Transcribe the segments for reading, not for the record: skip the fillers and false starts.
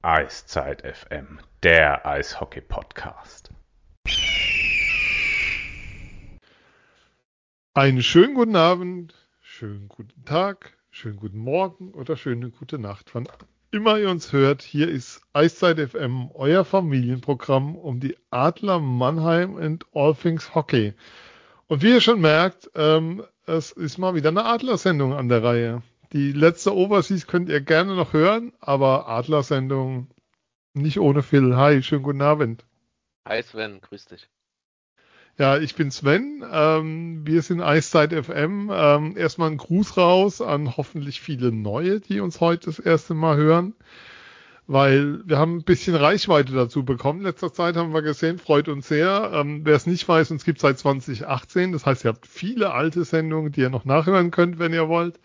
Eiszeit FM, der Eishockey-Podcast. Einen schönen guten Abend, schönen guten Tag, schönen guten Morgen oder schöne gute Nacht. Wann immer ihr uns hört, hier ist Eiszeit FM, euer Familienprogramm um die Adler Mannheim and All Things Hockey. Und wie ihr schon merkt, es ist mal wieder eine Adlersendung an der Reihe. Die letzte Overseas könnt ihr gerne noch hören, aber Adlersendung nicht ohne Phil. Hi, schönen guten Abend. Hi Sven, grüß dich. Ja, ich bin Sven. Wir sind Eiszeit FM. Erstmal ein Gruß raus an hoffentlich viele Neue, die uns heute das erste Mal hören, weil wir haben ein bisschen Reichweite dazu bekommen. In letzter Zeit haben wir gesehen, freut uns sehr. Wer es nicht weiß, uns gibt es seit 2018. Das heißt, ihr habt viele alte Sendungen, die ihr noch nachhören könnt, wenn ihr wollt.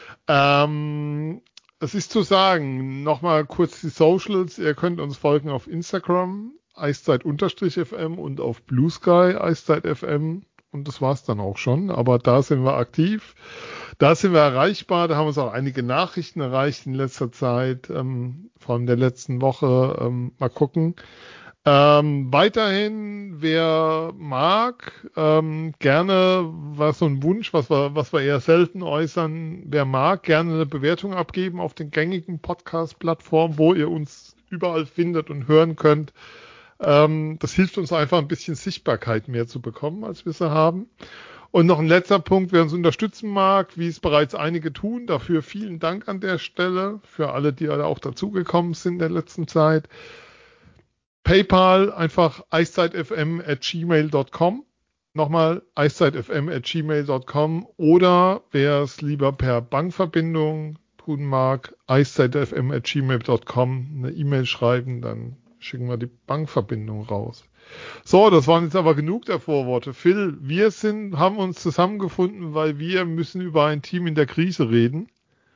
Es ist zu sagen, nochmal kurz die Socials. Ihr könnt uns folgen auf Instagram, Eiszeit_FM und auf Blue Sky, Eiszeit FM. Und das war's dann auch schon. Aber da sind wir aktiv. Da sind wir erreichbar. Da haben uns auch einige Nachrichten erreicht in letzter Zeit. Vor allem der letzten Woche. Mal gucken. Weiterhin, wer mag, gerne, was so ein Wunsch, was wir eher selten äußern, wer mag, gerne eine Bewertung abgeben auf den gängigen Podcast-Plattformen, wo ihr uns überall findet und hören könnt. Das hilft uns einfach ein bisschen Sichtbarkeit mehr zu bekommen, als wir sie haben. Und noch ein letzter Punkt, wer uns unterstützen mag, wie es bereits einige tun, dafür vielen Dank an der Stelle, für alle, die auch dazugekommen sind in der letzten Zeit. PayPal einfach eiszeitfm@gmail.com. Nochmal eiszeitfm@gmail.com oder wer es lieber per Bankverbindung tun mag, eiszeitfm@gmail.com eine E-Mail schreiben, dann schicken wir die Bankverbindung raus. So, das waren jetzt aber genug der Vorworte. Phil, haben uns zusammengefunden, weil wir müssen über ein Team in der Krise reden.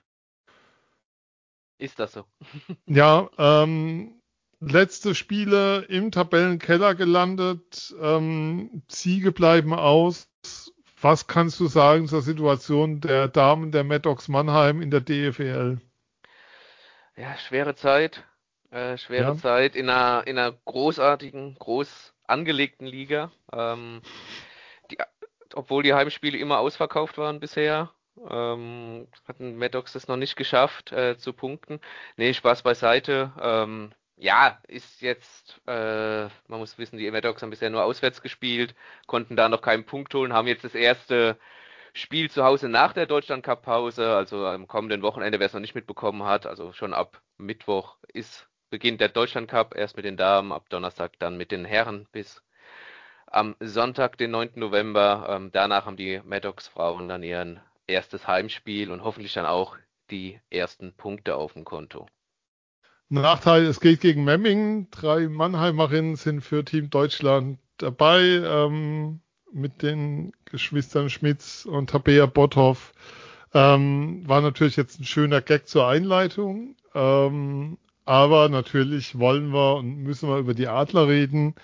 Ist das so? Ja, letzte Spiele im Tabellenkeller gelandet, Siege bleiben aus. Was kannst du sagen zur Situation der Damen der Maddox Mannheim in der DEFL? Ja, schwere Zeit. Ja, Zeit in einer großartigen, groß angelegten Liga. Die, obwohl die Heimspiele immer ausverkauft waren bisher, hatten Maddox das noch nicht geschafft, zu punkten. Nee, Spaß beiseite. Ja, ist jetzt, man muss wissen, die Maddox haben bisher nur auswärts gespielt, konnten da noch keinen Punkt holen, haben jetzt das erste Spiel zu Hause nach der Deutschland-Cup-Pause, also am kommenden Wochenende, wer es noch nicht mitbekommen hat, also schon ab Mittwoch beginnt der Deutschland-Cup, erst mit den Damen, ab Donnerstag dann mit den Herren bis am Sonntag, den 9. November. Danach haben die Maddox-Frauen dann ihr erstes Heimspiel und hoffentlich dann auch die ersten Punkte auf dem Konto. Nachteil, es geht gegen Memmingen. 3 Mannheimerinnen sind für Team Deutschland dabei, mit den Geschwistern Schmitz und Tabea Botthoff. War natürlich jetzt ein schöner Gag zur Einleitung. Aber natürlich wollen wir und müssen wir über die Adler reden.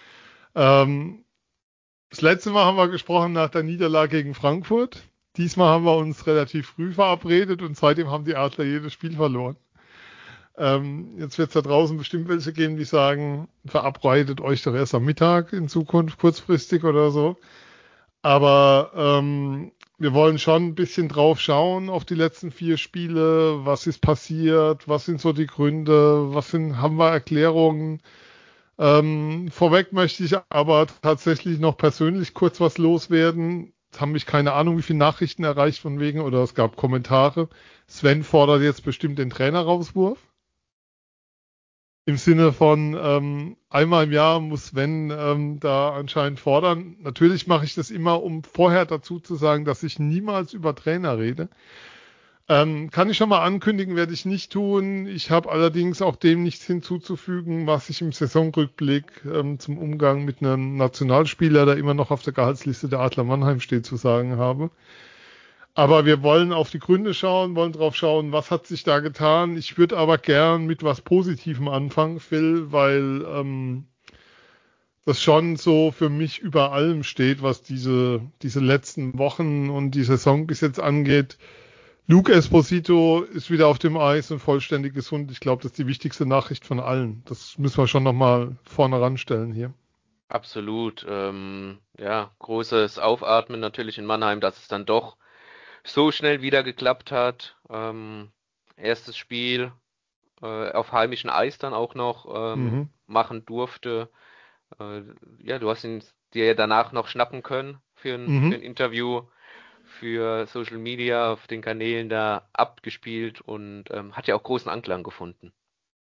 Das letzte Mal haben wir gesprochen nach der Niederlage gegen Frankfurt. Diesmal haben wir uns relativ früh verabredet und seitdem haben die Adler jedes Spiel verloren. Jetzt wird es da draußen bestimmt welche geben, die sagen, verabredet euch doch erst am Mittag in Zukunft, kurzfristig oder so. Aber wir wollen schon ein bisschen drauf schauen auf die letzten 4 Spiele. Was ist passiert? Was sind so die Gründe? Haben wir Erklärungen? Vorweg möchte ich aber tatsächlich noch persönlich kurz was loswerden. Es haben mich keine Ahnung, wie viele Nachrichten erreicht von wegen, oder es gab Kommentare. Sven fordert jetzt bestimmt den Trainerauswurf. Im Sinne von einmal im Jahr muss Sven da anscheinend fordern. Natürlich mache ich das immer, um vorher dazu zu sagen, dass ich niemals über Trainer rede. Kann ich schon mal ankündigen, werde ich nicht tun. Ich habe allerdings auch dem nichts hinzuzufügen, was ich im Saisonrückblick zum Umgang mit einem Nationalspieler, der immer noch auf der Gehaltsliste der Adler Mannheim steht, zu sagen habe. Aber wir wollen auf die Gründe schauen, wollen drauf schauen, was hat sich da getan. Ich würde aber gern mit was Positivem anfangen, Phil, weil das schon so für mich über allem steht, was diese letzten Wochen und die Saison bis jetzt angeht. Luke Esposito ist wieder auf dem Eis und vollständig gesund. Ich glaube, das ist die wichtigste Nachricht von allen. Das müssen wir schon nochmal vorne ranstellen hier. Absolut. Ja, großes Aufatmen natürlich in Mannheim, dass es dann doch so schnell wieder geklappt hat. Erstes Spiel auf heimischem Eis dann auch noch Mhm. machen durfte. Äh, ja, du hast ihn dir ja danach noch schnappen können für Mhm. ein Interview, für Social Media auf den Kanälen da abgespielt und hat ja auch großen Anklang gefunden.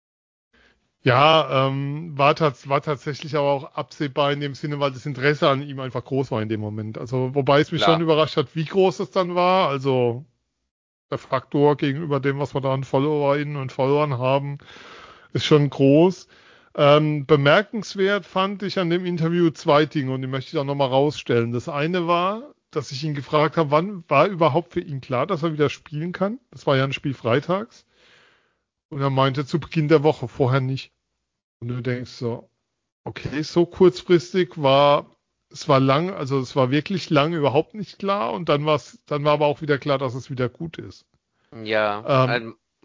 Ja, war tatsächlich aber auch absehbar in dem Sinne, weil das Interesse an ihm einfach groß war in dem Moment. Also, wobei es mich schon Klar. überrascht hat, wie groß es dann war. Also, der Faktor gegenüber dem, was wir da an Followerinnen und Followern haben, ist schon groß. Bemerkenswert fand ich an dem Interview zwei Dinge und die möchte ich auch nochmal rausstellen. Das eine war, dass ich ihn gefragt habe, wann war überhaupt für ihn klar, dass er wieder spielen kann? Das war ja ein Spiel freitags. Und er meinte, zu Beginn der Woche, vorher nicht. Und du denkst so, okay, so kurzfristig es war lang, also es war wirklich lang überhaupt nicht klar und dann war aber auch wieder klar, dass es wieder gut ist. Ja, Ähm,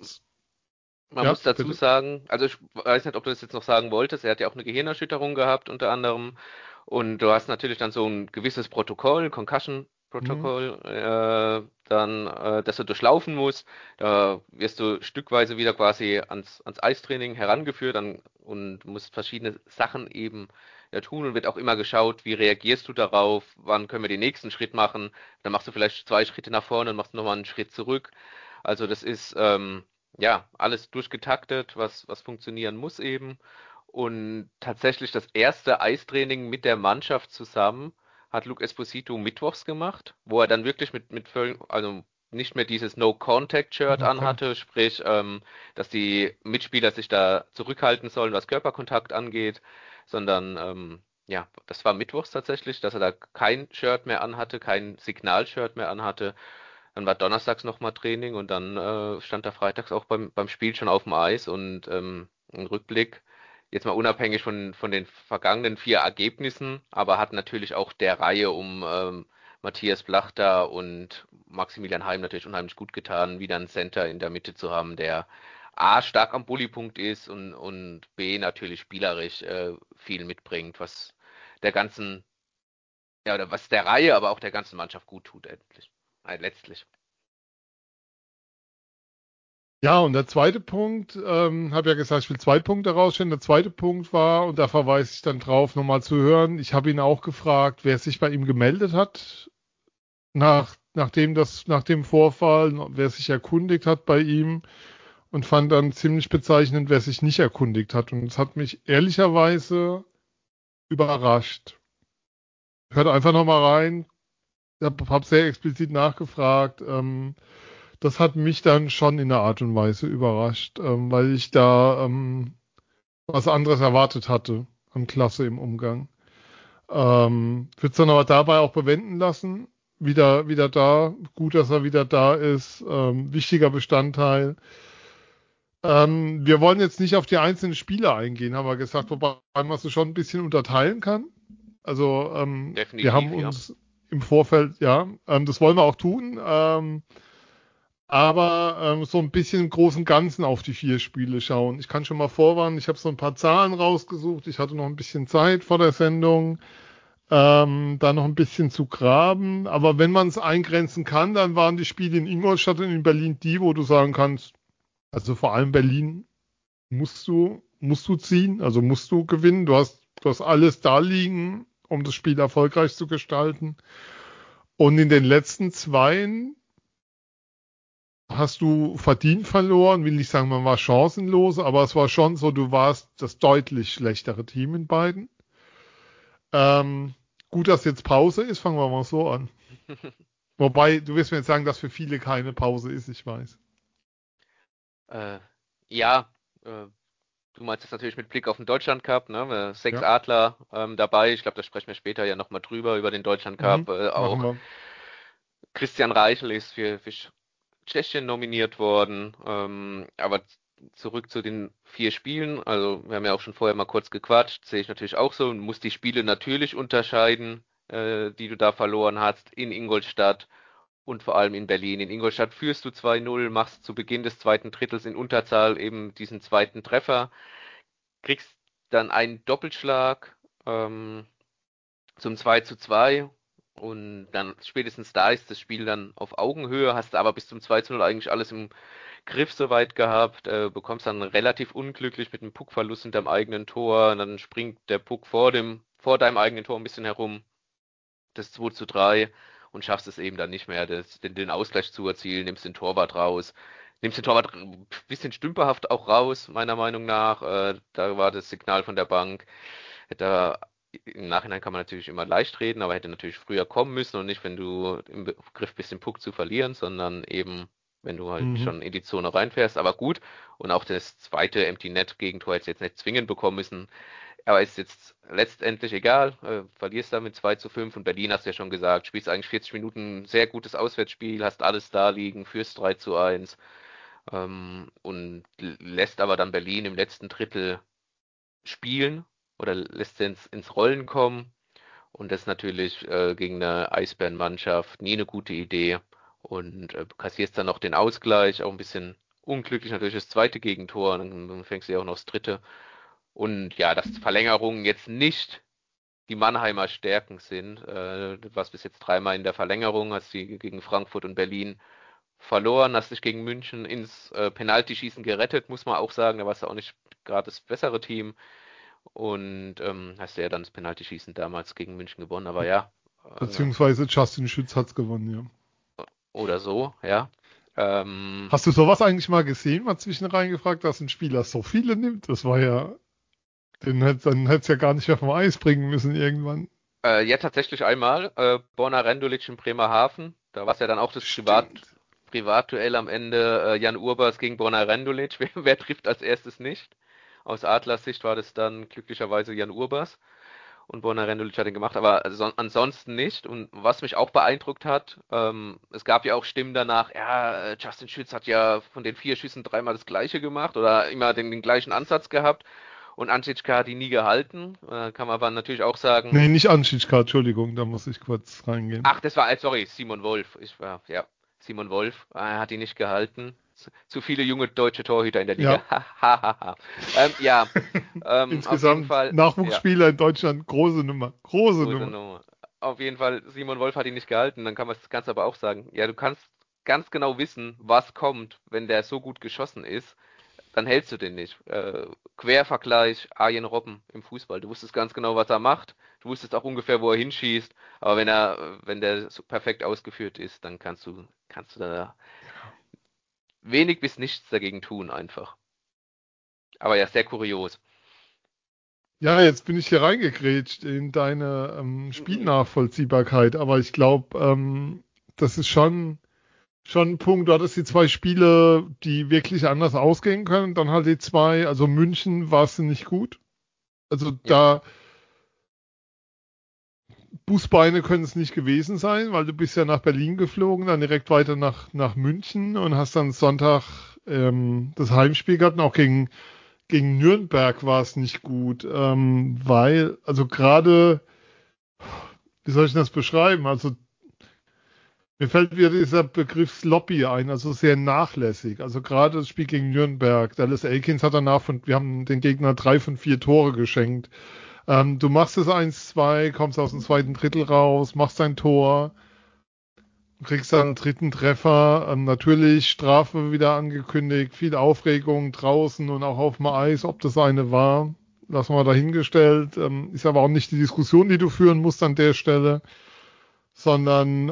man ja, muss dazu bitte. sagen, also ich weiß nicht, ob du das jetzt noch sagen wolltest, er hat ja auch eine Gehirnerschütterung gehabt unter anderem und du hast natürlich dann so ein gewisses Protokoll, Hm, Concussion-Protokoll, dann, das du durchlaufen musst. Da wirst du stückweise wieder quasi ans Eistraining herangeführt und musst verschiedene Sachen eben ja, tun und wird auch immer geschaut, wie reagierst du darauf, wann können wir den nächsten Schritt machen. Dann machst du vielleicht 2 Schritte nach vorne und machst nochmal einen Schritt zurück. Also das ist ja, alles durchgetaktet, was funktionieren muss eben. Und tatsächlich das erste Eistraining mit der Mannschaft zusammen hat Luke Esposito mittwochs gemacht, wo er dann wirklich also nicht mehr dieses No-Contact-Shirt okay. anhatte, sprich, dass die Mitspieler sich da zurückhalten sollen, was Körperkontakt angeht, sondern ja, das war mittwochs tatsächlich, dass er da kein Shirt mehr anhatte, kein Signal-Shirt mehr anhatte. Dann war donnerstags nochmal Training und dann stand er freitags auch beim Spiel schon auf dem Eis und ein Rückblick, jetzt mal unabhängig von den vergangenen 4 Ergebnissen, aber hat natürlich auch der Reihe um Matthias Blachter und Maximilian Heim natürlich unheimlich gut getan, wieder einen Center in der Mitte zu haben, der A stark am Bullypunkt ist und B natürlich spielerisch viel mitbringt, was der ganzen, ja, oder was der Reihe, aber auch der ganzen Mannschaft gut tut, endlich. Letztlich. Ja, und der zweite Punkt, habe ja gesagt, ich will zwei Punkte rausstellen. Der zweite Punkt war, und da verweise ich dann drauf, nochmal zu hören, ich habe ihn auch gefragt, wer sich bei ihm gemeldet hat, nach dem Vorfall, wer sich erkundigt hat bei ihm und fand dann ziemlich bezeichnend, wer sich nicht erkundigt hat. Und es hat mich ehrlicherweise überrascht. Hört einfach nochmal rein. Ich hab sehr explizit nachgefragt. Das hat mich dann schon in einer Art und Weise überrascht, weil ich da was anderes erwartet hatte an Klasse im Umgang. Würde es dann aber dabei auch bewenden lassen. Wieder da. Gut, dass er wieder da ist. Wichtiger Bestandteil. Wir wollen jetzt nicht auf die einzelnen Spiele eingehen, haben wir gesagt, wobei man es schon ein bisschen unterteilen kann. Also wir haben Definitiv, ja. uns im Vorfeld, ja, das wollen wir auch tun. Aber so ein bisschen im Großen und Ganzen auf die 4 Spiele schauen. Ich kann schon mal vorwarnen, ich habe so ein paar Zahlen rausgesucht. Ich hatte noch ein bisschen Zeit vor der Sendung, da noch ein bisschen zu graben. Aber wenn man es eingrenzen kann, dann waren die Spiele in Ingolstadt und in Berlin die, wo du sagen kannst, also vor allem Berlin musst du ziehen, also musst du gewinnen. Du hast alles da liegen, um das Spiel erfolgreich zu gestalten. Und in den letzten zweien hast du verdient verloren, will nicht sagen, man war chancenlos, aber es war schon so, du warst das deutlich schlechtere Team in beiden. Ähm, gut, dass jetzt Pause ist, fangen wir mal so an. Wobei, du wirst mir jetzt sagen, dass für viele keine Pause ist, ich weiß. Äh, ja, äh, du meinst das natürlich mit Blick auf den Deutschland Cup, ne? 6 Ja, Adler dabei. Ich glaube, da sprechen wir später ja nochmal drüber, über den Deutschland Cup. machen Auch wir. Christian Reichel ist für Tschechien nominiert worden. Aber zurück zu den 4 Spielen. Also, wir haben ja auch schon vorher mal kurz gequatscht. Sehe ich natürlich auch so. Du musst die Spiele natürlich unterscheiden, die du da verloren hast in Ingolstadt und vor allem in Berlin. In Ingolstadt führst du 2-0, machst zu Beginn des zweiten Drittels in Unterzahl eben diesen zweiten Treffer, kriegst dann einen Doppelschlag zum 2:2 und dann spätestens da ist das Spiel dann auf Augenhöhe, hast aber bis zum 2:0 eigentlich alles im Griff soweit gehabt, bekommst dann relativ unglücklich mit einem Puckverlust hinterm eigenen Tor, und dann springt der Puck vor deinem eigenen Tor ein bisschen herum, das 2:3 und schaffst es eben dann nicht mehr, den Ausgleich zu erzielen, nimmst den Torwart raus. Nimmst den Torwart ein bisschen stümperhaft auch raus, meiner Meinung nach. Da war das Signal von der Bank. Im Nachhinein kann man natürlich immer leicht reden, aber hätte natürlich früher kommen müssen und nicht, wenn du im Begriff bist, den Puck zu verlieren, sondern eben, wenn du halt schon in die Zone reinfährst. Aber gut. Und auch das zweite Empty Net Gegentor hätte jetzt nicht zwingend bekommen müssen. Aber ist jetzt letztendlich egal. Verlierst da mit 2:5 und Berlin hast du ja schon gesagt, spielst eigentlich 40 Minuten sehr gutes Auswärtsspiel, hast alles da liegen, führst 3:1 und lässt aber dann Berlin im letzten Drittel spielen oder lässt sie ins Rollen kommen. Und das ist natürlich gegen eine Eisbärenmannschaft nie eine gute Idee. Und kassierst dann noch den Ausgleich, auch ein bisschen unglücklich natürlich das zweite Gegentor. Dann fängst du ja auch noch das dritte. Und ja, dass Verlängerungen jetzt nicht die Mannheimer Stärken sind. Du warst bis jetzt dreimal in der Verlängerung, hast sie gegen Frankfurt und Berlin verloren, hast dich gegen München ins Penaltyschießen gerettet, muss man auch sagen. Da warst du auch nicht gerade das bessere Team. Und hast ja dann das Penaltyschießen damals gegen München gewonnen, aber ja. Beziehungsweise Justin Schütz hat's gewonnen, ja. Oder so, ja. Hast du sowas eigentlich mal gesehen, mal zwischenrein gefragt, dass ein Spieler so viele nimmt? Das war ja, dann hätte es ja gar nicht mehr vom Eis bringen müssen irgendwann. Ja, tatsächlich einmal. Borna Rendulic in Bremerhaven. Da war es ja dann auch das Stimmt. Privatduell am Ende. Jan Urbas gegen Borna Rendulic. Wer trifft als erstes nicht? Aus Adlers Sicht war das dann glücklicherweise Jan Urbas. Und Borna Rendulic hat ihn gemacht, aber ansonsten nicht. Und was mich auch beeindruckt hat, es gab ja auch Stimmen danach, ja, Justin Schütz hat ja von den 4 Schüssen dreimal das gleiche gemacht oder immer den gleichen Ansatz gehabt. Und Anschitschka hat ihn nie gehalten. Kann man aber natürlich auch sagen. Nee, nicht Anschitschka, Entschuldigung, da muss ich kurz reingehen. Ach, sorry, Simon Wolf. Ja, Simon Wolf hat ihn nicht gehalten. Zu viele junge deutsche Torhüter in der Liga. Ja. Ja, auf jeden Insgesamt Fall. Nachwuchsspieler in Deutschland, große Nummer. Große Große Nummer. Nummer. Auf jeden Fall, Simon Wolf hat ihn nicht gehalten. Dann kann man das Ganze aber auch sagen. Ja, du kannst ganz genau wissen, was kommt, wenn der so gut geschossen ist. Dann hältst du den nicht. Quervergleich Arjen Robben im Fußball. Du wusstest ganz genau, was er macht. Du wusstest auch ungefähr, wo er hinschießt. Aber wenn der so perfekt ausgeführt ist, dann kannst du da wenig bis nichts dagegen tun einfach. Aber ja, sehr kurios. Ja, jetzt bin ich hier reingegrätscht in deine Spielnachvollziehbarkeit, aber ich glaube, das ist schon ein Punkt. Du hattest die 2 Spiele, die wirklich anders ausgehen können. Dann halt die 2, also München war es nicht gut. Also Ja. da Bußbeine können es nicht gewesen sein, weil du bist ja nach Berlin geflogen, dann direkt weiter nach München und hast dann Sonntag das Heimspiel gehabt und auch gegen Nürnberg war es nicht gut, weil, also gerade, wie soll ich das beschreiben? Also mir fällt wieder dieser Begriff sloppy ein, also sehr nachlässig. Also gerade das Spiel gegen Nürnberg, Dallas Eakins hat danach wir haben den Gegner 3 von 4 Tore geschenkt. Du machst es 1-2, kommst aus dem zweiten Drittel raus, machst dein Tor, kriegst dann einen dritten Treffer. Natürlich Strafe wieder angekündigt, viel Aufregung draußen und auch auf dem Eis, ob das eine war. Lassen wir dahingestellt. Ist aber auch nicht die Diskussion, die du führen musst an der Stelle, sondern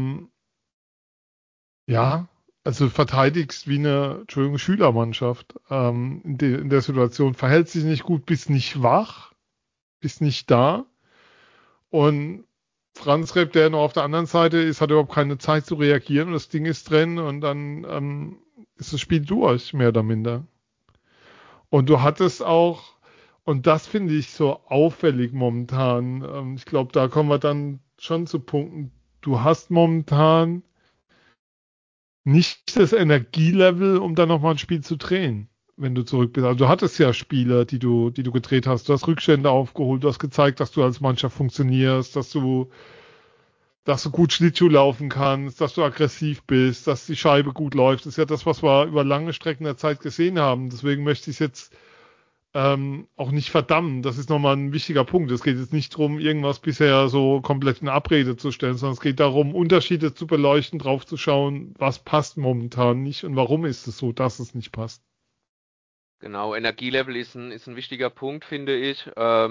ja, also verteidigst wie eine, Entschuldigung, Schülermannschaft in der Situation. Verhältst dich nicht gut, bist nicht wach, bist nicht da. Und Franz Repp, der noch auf der anderen Seite ist, hat überhaupt keine Zeit zu reagieren und das Ding ist drin und dann ist das Spiel durch, mehr oder minder. Und du hattest auch, und das finde ich so auffällig momentan, ich glaube, da kommen wir dann schon zu Punkten, du hast momentan nicht das Energielevel, um dann nochmal ein Spiel zu drehen, wenn du zurück bist. Also du hattest ja Spiele, die du gedreht hast. Du hast Rückstände aufgeholt, du hast gezeigt, dass du als Mannschaft funktionierst, dass du dass du gut Schlittschuh laufen kannst, dass du aggressiv bist, dass die Scheibe gut läuft. Das ist ja das, was wir über lange Strecken der Zeit gesehen haben. Deswegen möchte ich es jetzt auch nicht verdammen. Das ist nochmal ein wichtiger Punkt. Es geht jetzt nicht darum, irgendwas bisher so komplett in Abrede zu stellen, sondern es geht darum, Unterschiede zu beleuchten, drauf zu schauen, was passt momentan nicht und warum ist es so, dass es nicht passt. Genau, Energielevel ist ein wichtiger Punkt, finde ich.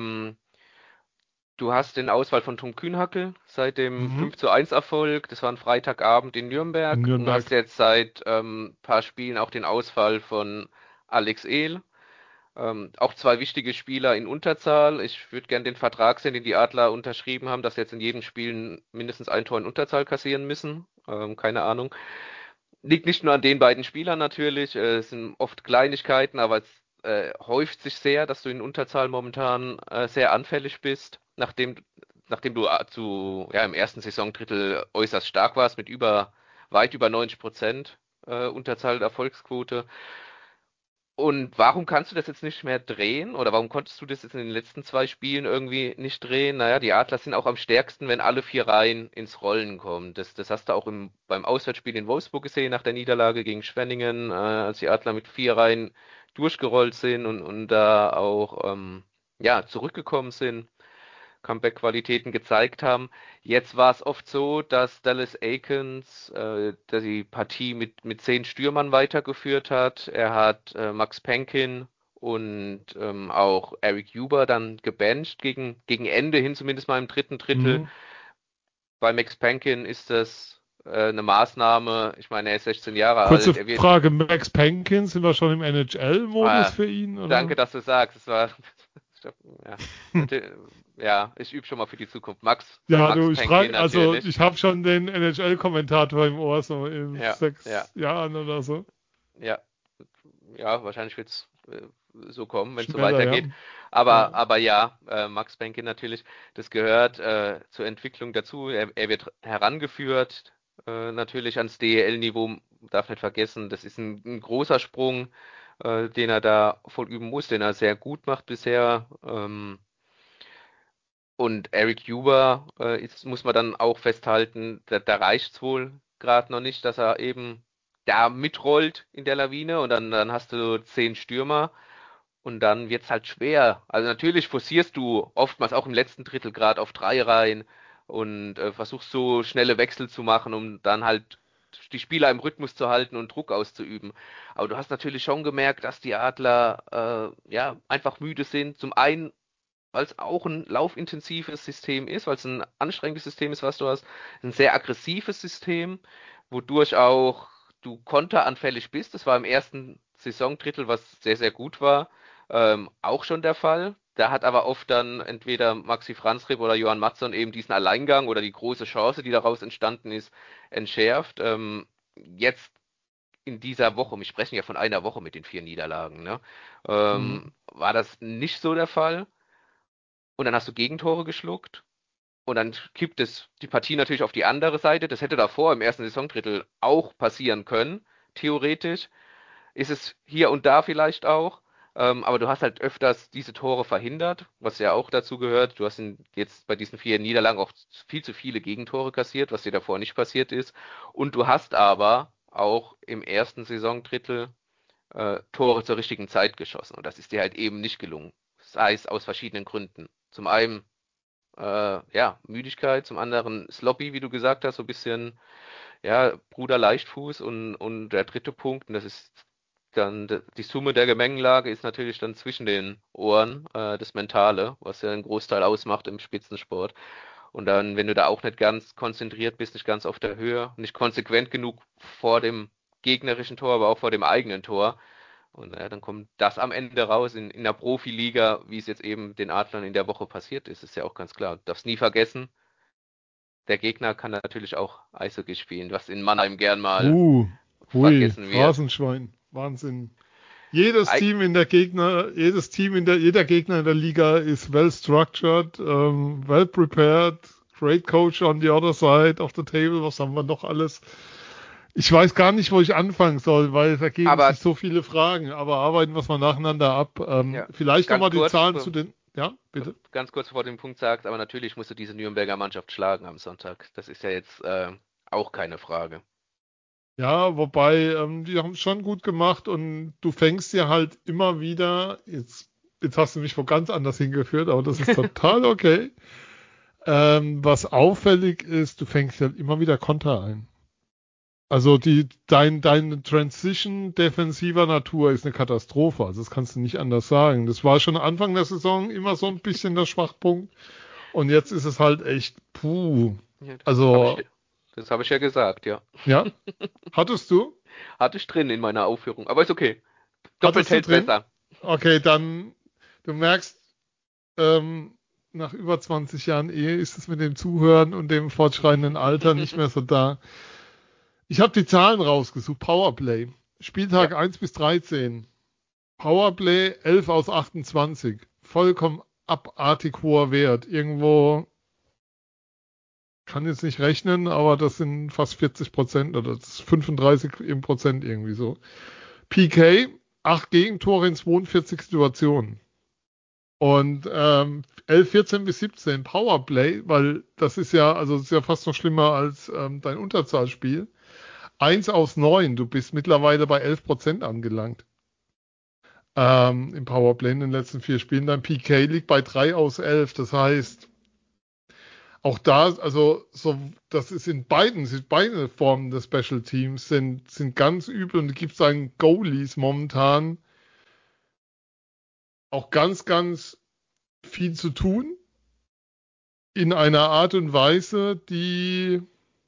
Du hast den Ausfall von Tom Kühnhackl seit dem 5:1 Erfolg. Das war ein Freitagabend in In Nürnberg. Und Nürnberg. hast jetzt seit paar Spielen auch den Ausfall von Alex Ehl. Auch zwei wichtige Spieler in Unterzahl. Ich würde gern den Vertrag sehen, den die Adler unterschrieben haben, dass sie jetzt in jedem Spiel mindestens ein Tor in Unterzahl kassieren müssen. Keine Ahnung. Liegt nicht nur an den beiden Spielern natürlich. Es sind oft Kleinigkeiten, aber es häuft sich sehr, dass du in Unterzahl momentan sehr anfällig bist, nachdem du im ersten Saisondrittel äußerst stark warst mit weit über 90% Unterzahl Erfolgsquote. Und warum kannst du das jetzt nicht mehr drehen? Oder warum konntest du das jetzt in den letzten zwei Spielen irgendwie nicht drehen? Naja, die Adler sind auch am stärksten, wenn alle vier Reihen ins Rollen kommen. Das hast du auch beim Auswärtsspiel in Wolfsburg gesehen, nach der Niederlage gegen Schwenningen, als die Adler mit vier Reihen durchgerollt sind und da auch zurückgekommen sind. Comeback-Qualitäten gezeigt haben. Jetzt war es oft so, dass Dallas Eakins die Partie mit 10 Stürmern weitergeführt hat. Er hat Max Penkin und auch Eric Huber dann gebencht gegen Ende hin, zumindest mal im dritten Drittel. Mhm. Bei Max Penkin ist das eine Maßnahme. Ich meine, er ist 16 Jahre Kurze alt. Er wird, Frage, Max Penkin, sind wir schon im NHL-Modus äh, für ihn, danke, oder? dass du sagst. Es war, ja, ja, ich übe schon mal für die Zukunft. Ja, Max du, ich Penkin frage, also natürlich. ich habe schon den NHL-Kommentator im Ohr, so in Ja, ja, 6 Jahren oder so. ja, ja, wahrscheinlich wird es so kommen, wenn es so Schneller, ja. weitergeht. Ja. Aber ja, Max Penkin natürlich, das gehört zur Entwicklung dazu. Er wird herangeführt, natürlich ans DEL-Niveau, darf nicht vergessen, das ist ein großer Sprung, den er da vollüben muss, den er sehr gut macht bisher. Und Eric Huber muss man dann auch festhalten, da reicht es wohl gerade noch nicht, dass er eben da mitrollt in der Lawine und dann hast du 10 Stürmer und dann wird es halt schwer. Also natürlich forcierst du oftmals auch im letzten Drittel gerade auf 3 Reihen und versuchst so schnelle Wechsel zu machen, um dann halt die Spieler im Rhythmus zu halten und Druck auszuüben. Aber du hast natürlich schon gemerkt, dass die Adler einfach müde sind. Zum einen weil es auch ein laufintensives System ist, weil es ein anstrengendes System ist, was du hast, ein sehr aggressives System, wodurch auch du konteranfällig bist. Das war im ersten Saisondrittel, was sehr, sehr gut war, auch schon der Fall. Da hat aber oft dann entweder Maxi Franzreb oder Johann Mattsson eben diesen Alleingang oder die große Chance, die daraus entstanden ist, entschärft. Jetzt in dieser Woche, wir sprechen ja von einer Woche mit den 4 Niederlagen, ne? Mhm. War das nicht so der Fall? Und dann hast du Gegentore geschluckt. Und dann kippt es die Partie natürlich auf die andere Seite. Das hätte davor im ersten Saisondrittel auch passieren können, theoretisch. Ist es hier und da vielleicht auch. Aber du hast halt öfters diese Tore verhindert, was ja auch dazu gehört. Du hast jetzt bei diesen 4 Niederlagen auch viel zu viele Gegentore kassiert, was dir davor nicht passiert ist. Und du hast aber auch im ersten Saisondrittel Tore zur richtigen Zeit geschossen. Und das ist dir halt eben nicht gelungen. Sei es aus verschiedenen Gründen. Zum einen Müdigkeit, zum anderen sloppy, wie du gesagt hast, so ein bisschen, ja, Bruder Leichtfuß und der dritte Punkt, und das ist dann die Summe der Gemengelage ist natürlich dann zwischen den Ohren, das Mentale, was ja einen Großteil ausmacht im Spitzensport. Und dann, wenn du da auch nicht ganz konzentriert bist, nicht ganz auf der Höhe, nicht konsequent genug vor dem gegnerischen Tor, aber auch vor dem eigenen Tor, und dann kommt das am Ende raus in der Profiliga, wie es jetzt eben den Adlern in der Woche passiert ist, ist ja auch ganz klar. Du darfst nie vergessen, der Gegner kann natürlich auch Eishockey spielen, was in Mannheim gern mal Hui, vergessen wird. Phrasenschwein. Wahnsinn. Jedes Ei- Team in der Gegner, jedes Team jeder Gegner in der Liga ist well structured, well prepared, great coach on the other side of the table. Was haben wir noch alles? Ich weiß gar nicht, wo ich anfangen soll, weil es ergeben Aber sich so viele Fragen, aber arbeiten wir es mal nacheinander ab. ja, Vielleicht ganz nochmal die kurz, Zahlen zu den. Ja, bitte. Ganz kurz vor dem Punkt sagst, aber natürlich musst du diese Nürnberger Mannschaft schlagen am Sonntag. Das ist ja jetzt auch keine Frage. Ja, wobei, die haben es schon gut gemacht und du fängst dir halt immer wieder, jetzt hast du mich wo ganz anders hingeführt, aber das ist total okay. Was auffällig ist, du fängst halt immer wieder Konter ein. Also deine Transition defensiver Natur ist eine Katastrophe. Also das kannst du nicht anders sagen. Das war schon Anfang der Saison immer so ein bisschen der Schwachpunkt. Und jetzt ist es halt echt, puh. Ja, Also, das hab ich ja gesagt, ja. ja, hattest du? Hatte ich drin in meiner Aufführung, aber ist okay. Doppelt Hattest du hält drin? besser. Okay, dann, du merkst, ähm, nach über 20 Jahren Ehe ist es mit dem Zuhören und dem fortschreitenden Alter nicht mehr so da. Ich habe die Zahlen rausgesucht. Powerplay. Ja, Spieltag 1 bis 13. Powerplay 11 aus 28. Vollkommen abartig hoher Wert. Irgendwo, kann jetzt nicht rechnen, aber das sind fast 40% oder das ist 35 im Prozent irgendwie so. PK, 8 Gegentore in 42 Situationen. Und 11, 14 bis 17 Powerplay, weil das ist ja, also das ist ja fast noch schlimmer als dein Unterzahlspiel. 1 aus 9, du bist mittlerweile bei 11% angelangt. Im Powerplay in den letzten 4 Spielen. Dein PK liegt bei 3 aus 11. Das heißt, auch da, also so, das ist in beide Formen des Special Teams sind ganz übel und es gibt seinen Goalies momentan auch ganz, ganz viel zu tun in einer Art und Weise, die,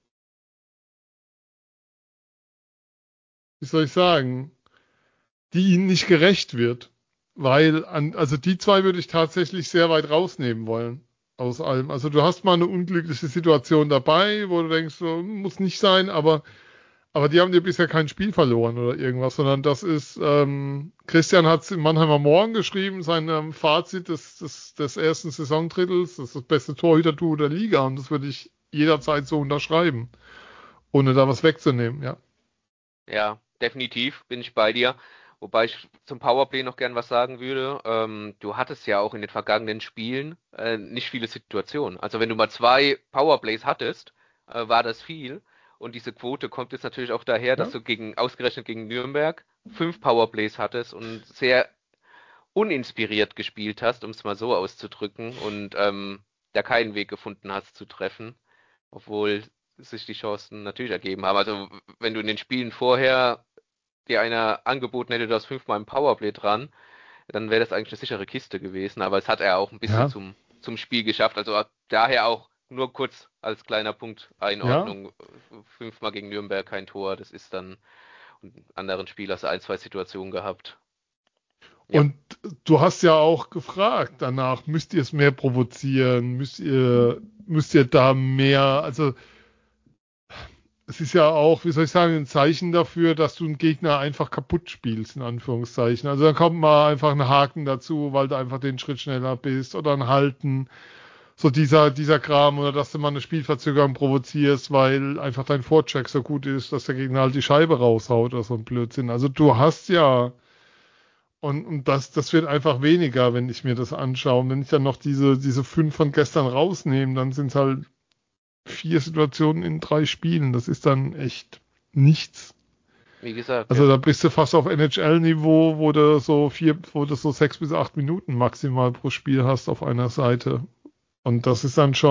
wie soll ich sagen, die ihnen nicht gerecht wird. Weil, also die zwei würde ich tatsächlich sehr weit rausnehmen wollen aus allem. Also du hast mal eine unglückliche Situation dabei, wo du denkst, so, muss nicht sein, aber die haben dir bisher kein Spiel verloren oder irgendwas, sondern das ist, Christian hat es im Mannheimer Morgen geschrieben, sein Fazit des ersten Saisondrittels, das ist das beste Torhüter-Duo der Liga und das würde ich jederzeit so unterschreiben, ohne da was wegzunehmen, ja. ja, definitiv bin ich bei dir. Wobei ich zum Powerplay noch gern was sagen würde. Du hattest ja auch in den vergangenen Spielen nicht viele Situationen. Also wenn du mal 2 Powerplays hattest, war das viel. Und diese Quote kommt jetzt natürlich auch daher, dass Ja, du ausgerechnet gegen Nürnberg 5 Powerplays hattest und sehr uninspiriert gespielt hast, um es mal so auszudrücken, und da keinen Weg gefunden hast zu treffen, obwohl sich die Chancen natürlich ergeben haben. Also wenn du in den Spielen vorher dir einer angeboten hätte, du hast 5-mal im Powerplay dran, dann wäre das eigentlich eine sichere Kiste gewesen. Aber es hat er auch ein bisschen ja, zum Spiel geschafft. Also daher auch nur kurz als kleiner Punkt ja. Einordnung. 5-mal gegen Nürnberg kein Tor, das ist dann, und anderen Spieler hast du 1, 2 Situationen gehabt. Ja, Und du hast ja auch gefragt danach, müsst ihr es mehr provozieren, müsst ihr da mehr, also es ist ja auch, wie soll ich sagen, ein Zeichen dafür, dass du einen Gegner einfach kaputt spielst, in Anführungszeichen. Also da kommt mal einfach ein Haken dazu, weil du einfach den Schritt schneller bist oder ein Halten, so dieser Kram, oder dass du mal eine Spielverzögerung provozierst, weil einfach dein Vorcheck so gut ist, dass der Gegner halt die Scheibe raushaut oder so ein Blödsinn. Also du hast ja, und das wird einfach weniger, wenn ich mir das anschaue. Und wenn ich dann noch diese 5 von gestern rausnehme, dann sind es halt 4 Situationen in 3 Spielen. Das ist dann echt nichts. wie gesagt, Also ja. da bist du fast auf NHL-Niveau, wo du so 6 bis 8 Minuten maximal pro Spiel hast auf einer Seite. Und das ist dann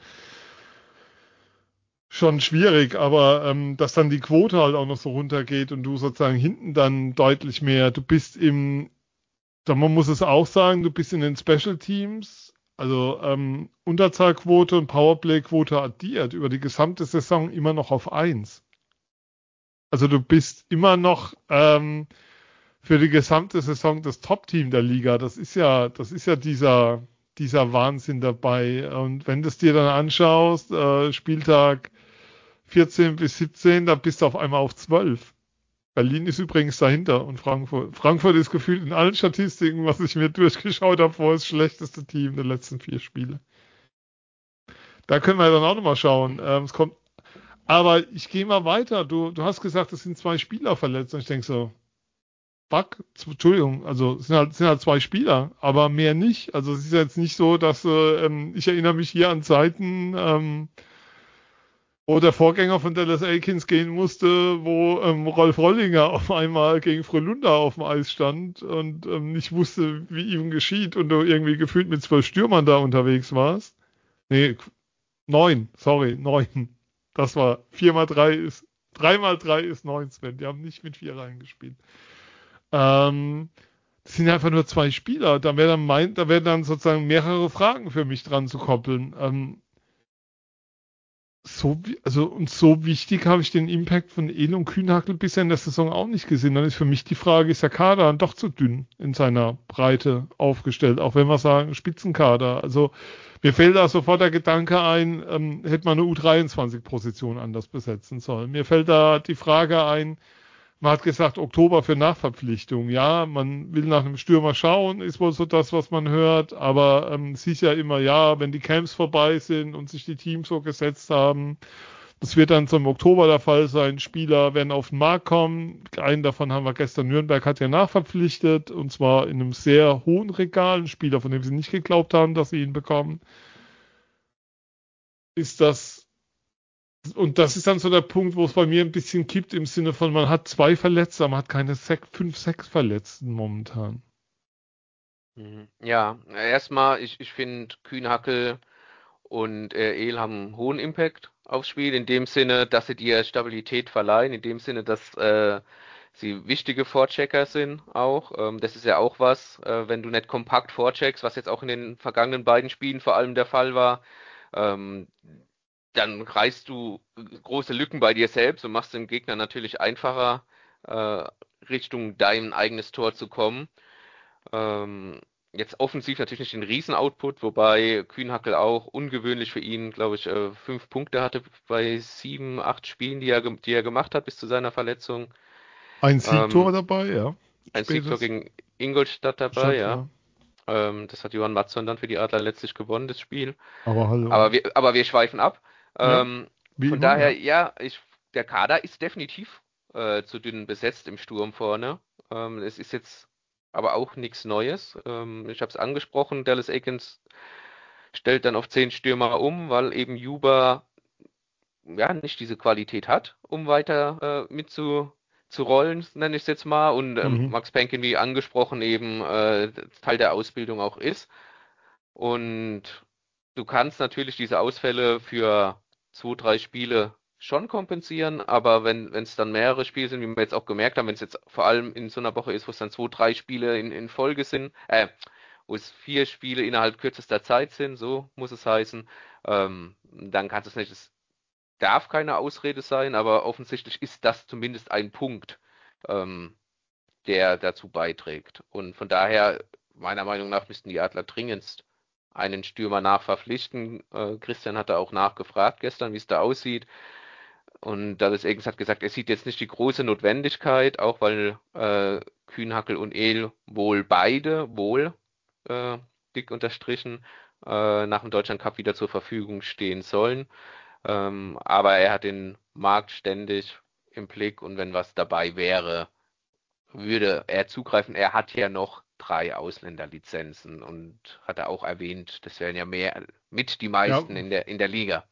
schon schwierig, aber dass dann die Quote halt auch noch so runtergeht und du sozusagen hinten dann deutlich mehr, man muss es auch sagen, du bist in den Special Teams, also Unterzahlquote und Powerplay-Quote addiert über die gesamte Saison immer noch auf 1. Also du bist immer noch für die gesamte Saison das Top-Team der Liga. Das ist ja dieser Wahnsinn dabei. Und wenn du es dir dann anschaust, Spieltag 14 bis 17, da bist du auf einmal auf 12. Berlin ist übrigens dahinter und Frankfurt. Frankfurt ist gefühlt in allen Statistiken, was ich mir durchgeschaut habe, vor das schlechteste Team der letzten 4 Spiele. Da können wir dann auch nochmal schauen. Aber ich gehe mal weiter. Du hast gesagt, es sind 2 Spieler verletzt. Und ich denke so, Entschuldigung, also es sind halt 2 Spieler, aber mehr nicht. Also es ist jetzt nicht so, dass ich erinnere mich hier an Zeiten, wo der Vorgänger von Dallas Eakins gehen musste, wo Rolf Rollinger auf einmal gegen Frölunda auf dem Eis stand und nicht wusste, wie ihm geschieht und du irgendwie gefühlt mit 12 Stürmern da unterwegs warst. Nee, 9, sorry, 9. Das war 3 mal 3 ist 9, Sven. Die haben nicht mit 4 reingespielt. Das sind ja einfach nur 2 Spieler. Da wären dann sozusagen mehrere Fragen für mich dran zu koppeln. So wichtig habe ich den Impact von El und Kühnhackl bisher in der Saison auch nicht gesehen. Dann ist für mich die Frage, ist der Kader dann doch zu dünn in seiner Breite aufgestellt, auch wenn wir sagen Spitzenkader. Also mir fällt da sofort der Gedanke ein, hätte man eine U23-Position anders besetzen sollen. Mir fällt da die Frage ein, man hat gesagt, Oktober für Nachverpflichtung. Ja, man will nach einem Stürmer schauen, ist wohl so das, was man hört. Aber es hieß ja immer, ja, wenn die Camps vorbei sind und sich die Teams so gesetzt haben, das wird dann so im Oktober der Fall sein. Spieler werden auf den Markt kommen. Einen davon haben wir gestern, Nürnberg hat ja nachverpflichtet. Und zwar in einem sehr hohen Regal. Ein Spieler, von dem sie nicht geglaubt haben, dass sie ihn bekommen. Ist das Und das ist dann so der Punkt, wo es bei mir ein bisschen kippt im Sinne von, man hat 2 Verletzte, aber man hat keine 5, 6 Verletzten momentan. Ja, erstmal, ich finde, Kühnhackl und El haben einen hohen Impact aufs Spiel, in dem Sinne, dass sie dir Stabilität verleihen, in dem Sinne, dass sie wichtige Vorchecker sind auch. Das ist ja auch was, wenn du nicht kompakt vorcheckst, was jetzt auch in den vergangenen beiden Spielen vor allem der Fall war, ähm, dann reißt du große Lücken bei dir selbst und machst dem Gegner natürlich einfacher, äh, Richtung dein eigenes Tor zu kommen. Ähm, Jetzt offensiv natürlich nicht den Riesen-Output, wobei Kühnhackl auch ungewöhnlich für ihn, glaube ich, 5 Punkte hatte bei 7, 8 Spielen, die er gemacht hat bis zu seiner Verletzung. Ein Ähm, Siegtor dabei, ja. ein Siegtor Spätes. gegen Ingolstadt dabei, Statt, ja. ja. Das hat Johann Mattsson dann für die Adler letztlich gewonnen, das Spiel. Aber hallo. Aber wir schweifen ab. Ja, Ähm, wie von immer, daher, ja. ja, der Kader ist definitiv zu dünn besetzt im Sturm vorne. Es ist jetzt aber auch nichts Neues. Ich habe es angesprochen, Dallas Eakins stellt dann auf 10 Stürmer um, weil eben Juba ja nicht diese Qualität hat, um weiter zu rollen, nenne ich es jetzt mal. Und Mhm. Max Penkin, wie angesprochen, eben Teil der Ausbildung auch ist. Und du kannst natürlich diese Ausfälle für 2, 3 Spiele schon kompensieren, aber wenn es dann mehrere Spiele sind, wie wir jetzt auch gemerkt haben, wenn es jetzt vor allem in so einer Woche ist, wo es dann 2, 3 Spiele in Folge sind, wo es 4 Spiele innerhalb kürzester Zeit sind, so muss es heißen, dann kannst du es nicht, es darf keine Ausrede sein, aber offensichtlich ist das zumindest ein Punkt, ähm, der dazu beiträgt. Und von daher, meiner Meinung nach, müssten die Adler dringendst einen Stürmer nachverpflichten. Christian hat da auch nachgefragt gestern, wie es da aussieht. Und Dallas Eakins hat gesagt, er sieht jetzt nicht die große Notwendigkeit, auch weil Kühnhackl und El wohl äh, dick unterstrichen, nach dem Deutschland Cup wieder zur Verfügung stehen sollen. Aber er hat den Markt ständig im Blick und wenn was dabei wäre, würde er zugreifen. Er hat ja noch 3 Ausländerlizenzen und hat er auch erwähnt, das wären ja mit die Ja. meisten in der Liga.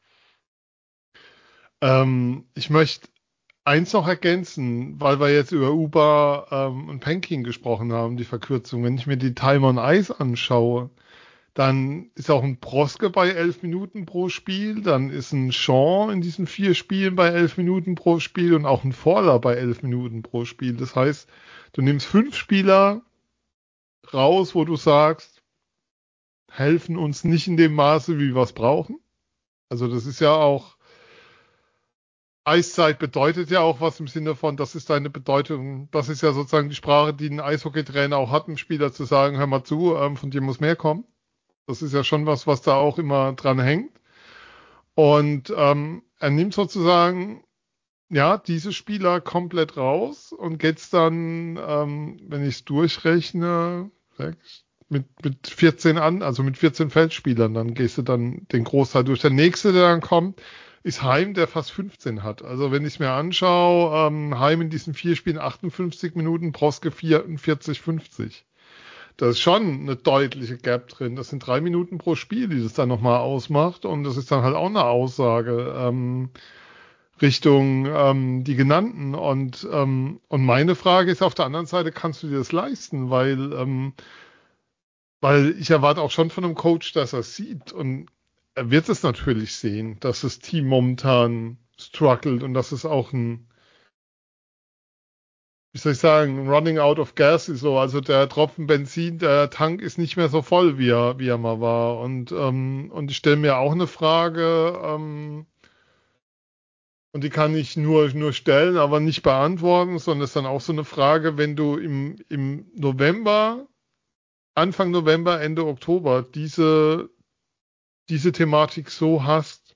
Ich möchte eins noch ergänzen, weil wir jetzt über Uber und Penkin gesprochen haben, die Verkürzung. Wenn ich mir die Time on Ice anschaue, dann ist auch ein Proske bei 11 Minuten pro Spiel, dann ist ein Shaw in diesen 4 Spielen bei 11 Minuten pro Spiel und auch ein Forler bei 11 Minuten pro Spiel. Das heißt, du nimmst 5 Spieler raus, wo du sagst, helfen uns nicht in dem Maße, wie wir es brauchen. Also das ist ja auch, Eiszeit bedeutet ja auch was im Sinne von, das ist deine Bedeutung, das ist ja sozusagen die Sprache, die ein Eishockeytrainer auch hat, dem Spieler zu sagen, hör mal zu, von dir muss mehr kommen. Das ist ja schon was, was da auch immer dran hängt. Und er nimmt sozusagen, ja, diese Spieler komplett raus und geht's dann, wenn ich es durchrechne, mit 14 an, also mit 14 Feldspielern, dann gehst du dann den Großteil durch. Der nächste, der dann kommt, ist Heim, der fast 15 hat. Also wenn ich es mir anschaue, Heim in diesen 4 Spielen 58 Minuten, Proske 44, 50. Da ist schon eine deutliche Gap drin. Das sind 3 Minuten pro Spiel, die das dann nochmal ausmacht. Und das ist dann halt auch eine Aussage Richtung die genannten. Und meine Frage ist auf der anderen Seite, kannst du dir das leisten? Weil ich erwarte auch schon von einem Coach, dass er es sieht. Und er wird es natürlich sehen, dass das Team momentan struggelt und dass es auch wie soll ich sagen, Running out of gas ist so. Also der Tropfen Benzin, der Tank ist nicht mehr so voll, wie er mal war. Und ich stelle mir auch eine Frage, und die kann ich nur stellen, aber nicht beantworten, sondern ist dann auch so eine Frage, wenn du im November, Anfang November, Ende Oktober diese Thematik so hast,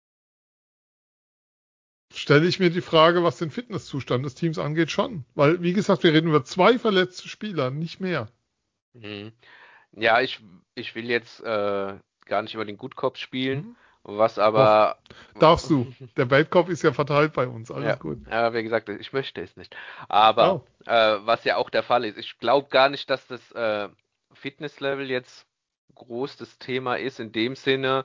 stelle ich mir die Frage, was den Fitnesszustand des Teams angeht, schon. Weil, wie gesagt, wir reden über 2 verletzte Spieler, nicht mehr. Mhm. Ja, ich will jetzt gar nicht über den Gutkopf spielen, Mhm. was Doch, aber, darfst du. Der Bad ist ja verteilt bei uns, alles ja, gut. aber wie gesagt, ich möchte es nicht. Aber Oh. was ja auch der Fall ist, ich glaube gar nicht, dass das Fitnesslevel jetzt groß das Thema ist in dem Sinne,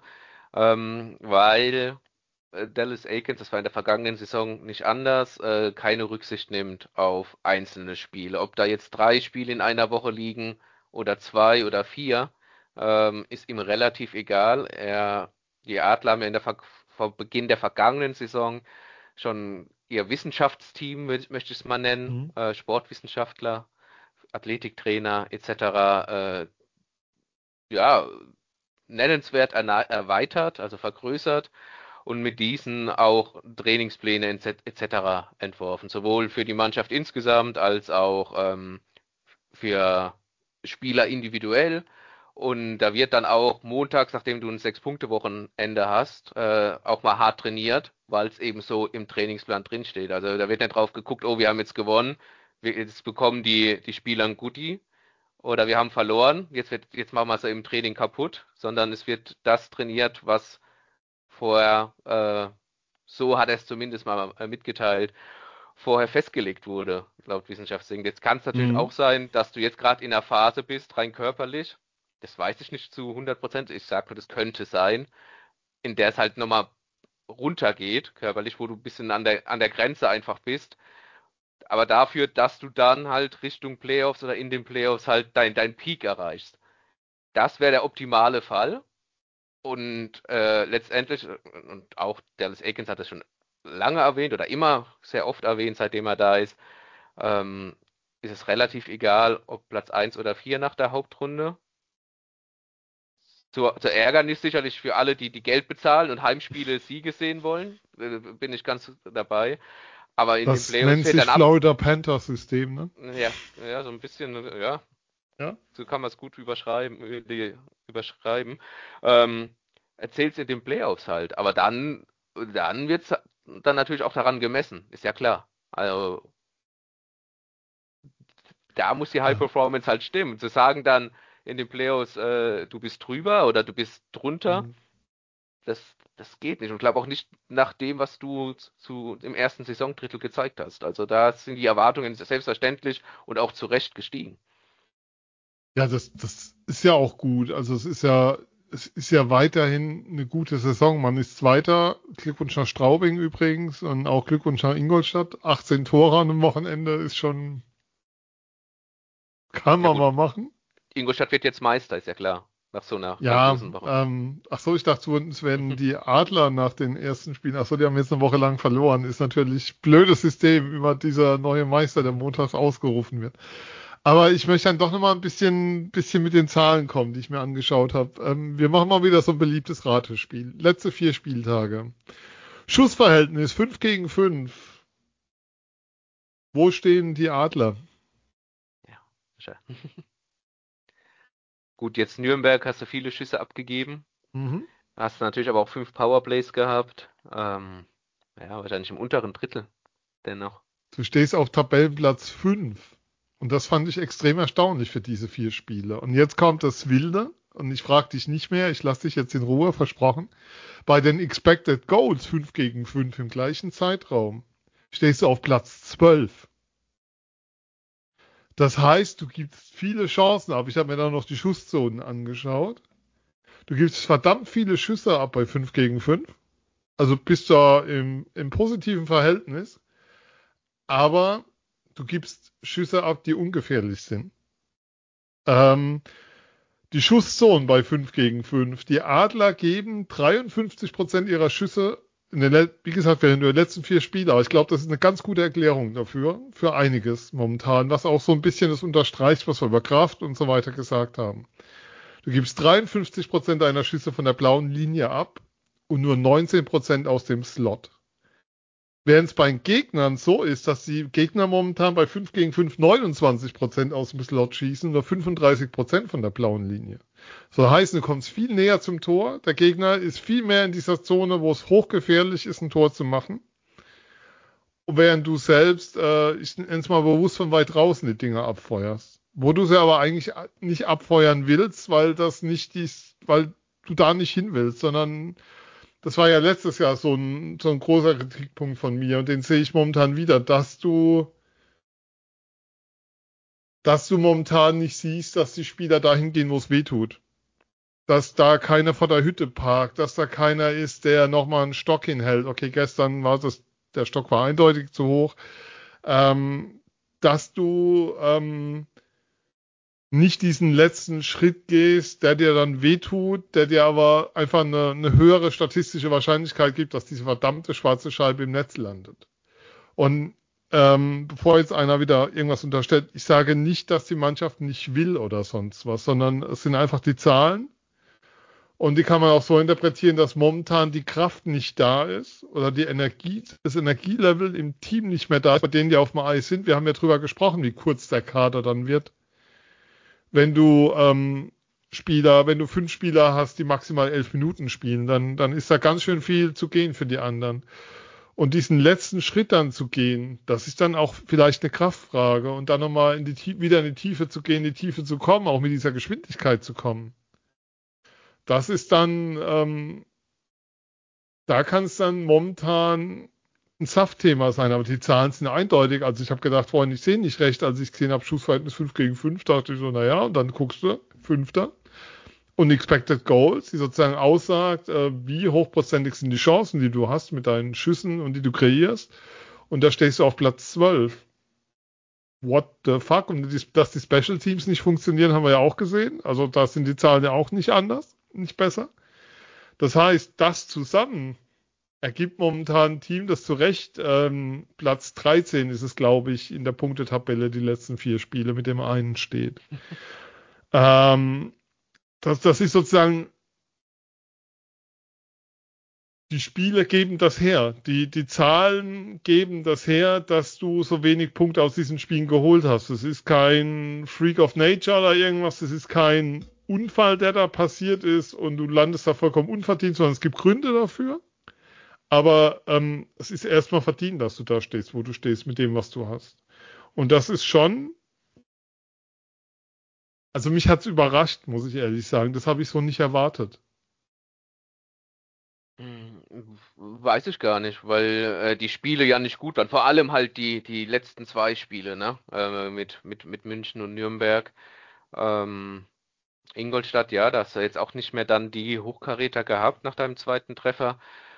weil Dallas Eakins, das war in der vergangenen Saison nicht anders, keine Rücksicht nimmt auf einzelne Spiele. Ob da jetzt 3 Spiele in einer Woche liegen oder 2 oder 4, ist ihm relativ egal. Die Adler haben ja vor Beginn der vergangenen Saison schon ihr Wissenschaftsteam, möchte ich es mal nennen, Mhm. Sportwissenschaftler, Athletiktrainer etc. Ja, nennenswert erweitert, also vergrößert und mit diesen auch Trainingspläne etc. entworfen, sowohl für die Mannschaft insgesamt als auch für Spieler individuell. Und da wird dann auch montags, nachdem du ein 6-Punkte-Wochenende hast, auch mal hart trainiert, weil es eben so im Trainingsplan drinsteht. Also da wird nicht drauf geguckt, oh, wir haben jetzt gewonnen, jetzt bekommen die Spieler ein Goodie oder wir haben verloren, jetzt machen wir es im Training kaputt, sondern es wird das trainiert, was vorher, so hat er es zumindest mal mitgeteilt, vorher festgelegt wurde, laut Wissenschaftsdingen. Jetzt kann es natürlich Mhm. auch sein, dass du jetzt gerade in einer Phase bist, rein körperlich. Das weiß ich nicht zu 100%. Ich sage nur, das könnte sein, in der es halt nochmal runtergeht, körperlich, wo du ein bisschen an der Grenze einfach bist. Aber dafür, dass du dann halt Richtung Playoffs oder in den Playoffs halt dein Peak erreichst. Das wäre der optimale Fall. Und letztendlich, und auch Dallas Eakins hat das schon lange erwähnt oder immer sehr oft erwähnt, seitdem er da ähm, ist es relativ egal, ob Platz 1 oder 4 nach der Hauptrunde. Zur Ärgernis sicherlich für alle, die Geld bezahlen und Heimspiele Siege sehen wollen, bin ich ganz dabei. Aber in den Das Playoffs nennt fällt sich dann ab. Florida Panthers System, ne? Ja, ja, so ein bisschen, ja, Ja. so kann man es gut überschreiben. Ähm, erzählt's in den Playoffs halt. Aber dann wird's dann natürlich auch daran gemessen, ist ja klar. Also da muss die High Ja. Performance halt stimmen. Zu sagen dann in den Playoffs, du bist drüber oder du bist drunter, Mhm. das geht nicht. Und ich glaube auch nicht nach dem, was du im ersten Saisondrittel gezeigt hast. Also da sind die Erwartungen selbstverständlich und auch zu Recht gestiegen. Ja, das ist ja auch gut. Also es ist ja weiterhin eine gute Saison. Man ist Zweiter. Glückwunsch nach Straubing übrigens und auch Glückwunsch nach Ingolstadt. 18 Tore an einem Wochenende ist schon, kann Ja man gut, mal machen. Ingolstadt wird jetzt Meister, ist ja klar. Nach so einer Ja, grandiosen Woche. ach so, ich dachte, es werden die Adler nach den ersten Spielen, ach so, die haben jetzt eine Woche lang verloren. Ist natürlich blödes System, immer dieser neue Meister, der montags ausgerufen wird. Aber ich möchte dann doch nochmal ein bisschen mit den Zahlen kommen, die ich mir angeschaut habe. Wir machen mal wieder so ein beliebtes Ratespiel. Letzte 4 Spieltage. Schussverhältnis 5 gegen 5. Wo stehen die Adler? Ja, schade. Gut, jetzt Nürnberg hast du viele Schüsse abgegeben. Mhm. Hast natürlich aber auch 5 Powerplays gehabt. Ja, wahrscheinlich im unteren Drittel dennoch. Du stehst auf Tabellenplatz 5. Und das fand ich extrem erstaunlich für diese 4 Spiele. Und jetzt kommt das Wilde. und ich frage dich nicht mehr, ich lasse dich jetzt in Ruhe, versprochen, bei den Expected Goals 5 gegen 5 im gleichen Zeitraum stehst du auf Platz 12. Das heißt, du gibst viele Chancen ab. Ich habe mir dann noch die Schusszonen angeschaut. Du gibst verdammt viele Schüsse ab bei 5 gegen 5. Also bist du im positiven Verhältnis. Aber du gibst Schüsse ab, die ungefährlich sind. Die Schusszonen bei 5 gegen 5. Die Adler geben 53% ihrer Schüsse, wie gesagt, während der letzten 4 Spiele. Aber ich glaube, das ist eine ganz gute Erklärung dafür, für einiges momentan, was auch so ein bisschen das unterstreicht, was wir über Kraft und so weiter gesagt haben. Du gibst 53% deiner Schüsse von der blauen Linie ab und nur 19% aus dem Slot. Während es bei den Gegnern so ist, dass die Gegner momentan bei 5 gegen 5 29% aus dem Slot schießen, nur 35% von der blauen Linie. So heißt, du kommst viel näher zum Tor. Der Gegner ist viel mehr in dieser Zone, wo es hochgefährlich ist, ein Tor zu machen. Während du selbst, ich nenne es mal bewusst von weit draußen die Dinger abfeuerst. Wo du sie aber eigentlich nicht abfeuern willst, weil weil du da nicht hin willst, sondern das war ja letztes Jahr so ein großer Kritikpunkt von mir und den sehe ich momentan wieder, dass du momentan nicht siehst, dass die Spieler dahin gehen, wo es weh tut. Dass da keiner vor der Hütte parkt, dass da keiner ist, der nochmal einen Stock hinhält. Okay, gestern war der Stock war eindeutig zu hoch. Dass du nicht diesen letzten Schritt gehst, der dir dann wehtut, der dir aber einfach eine höhere statistische Wahrscheinlichkeit gibt, dass diese verdammte schwarze Scheibe im Netz landet. Und bevor jetzt einer wieder irgendwas unterstellt, ich sage nicht, dass die Mannschaft nicht will oder sonst was, sondern es sind einfach die Zahlen. Und die kann man auch so interpretieren, dass momentan die Kraft nicht da ist oder das Energielevel im Team nicht mehr da ist, bei denen die auf dem Eis sind. Wir haben ja drüber gesprochen, wie kurz der Kader dann wird. Wenn du wenn du 5 Spieler hast, die maximal 11 Minuten spielen, dann ist da ganz schön viel zu gehen für die anderen. Und diesen letzten Schritt dann zu gehen, das ist dann auch vielleicht eine Kraftfrage und dann nochmal wieder in die Tiefe zu gehen, in die Tiefe zu kommen, auch mit dieser Geschwindigkeit zu kommen. Das ist dann, da kann es dann momentan ein Saftthema sein, aber die Zahlen sind eindeutig. Also ich habe gedacht, vorhin, ich sehe nicht recht, als ich gesehen habe, Schussverhältnis 5 gegen 5, dachte ich so, naja, und dann guckst du, Fünfter. Und Expected Goals, die sozusagen aussagt, wie hochprozentig sind die Chancen, die du hast mit deinen Schüssen und die du kreierst. Und da stehst du auf Platz 12. What the fuck? Und dass die Special Teams nicht funktionieren, haben wir ja auch gesehen. Also da sind die Zahlen ja auch nicht anders, nicht besser. Das heißt, das zusammen ergibt momentan ein Team, das zu Recht Platz 13 ist es, glaube ich, in der Punktetabelle die letzten 4 Spiele mit dem einen steht. Das ist sozusagen, die Spiele geben das her. Die Zahlen geben das her, dass du so wenig Punkte aus diesen Spielen geholt hast. Es ist kein Freak of Nature oder irgendwas. Es ist kein Unfall, der da passiert ist und du landest da vollkommen unverdient, sondern es gibt Gründe dafür. Aber es ist erstmal verdient, dass du da stehst, wo du stehst, mit dem, was du hast. Und das ist schon, also mich hat's überrascht, muss ich ehrlich sagen. Das habe ich so nicht erwartet. Weiß ich gar nicht, weil die Spiele ja nicht gut waren. Vor allem halt die letzten 2 Spiele, ne? Mit München und Nürnberg. Ähm, Ingolstadt, ja, da hast du jetzt auch nicht mehr dann die Hochkaräter gehabt nach deinem zweiten Treffer.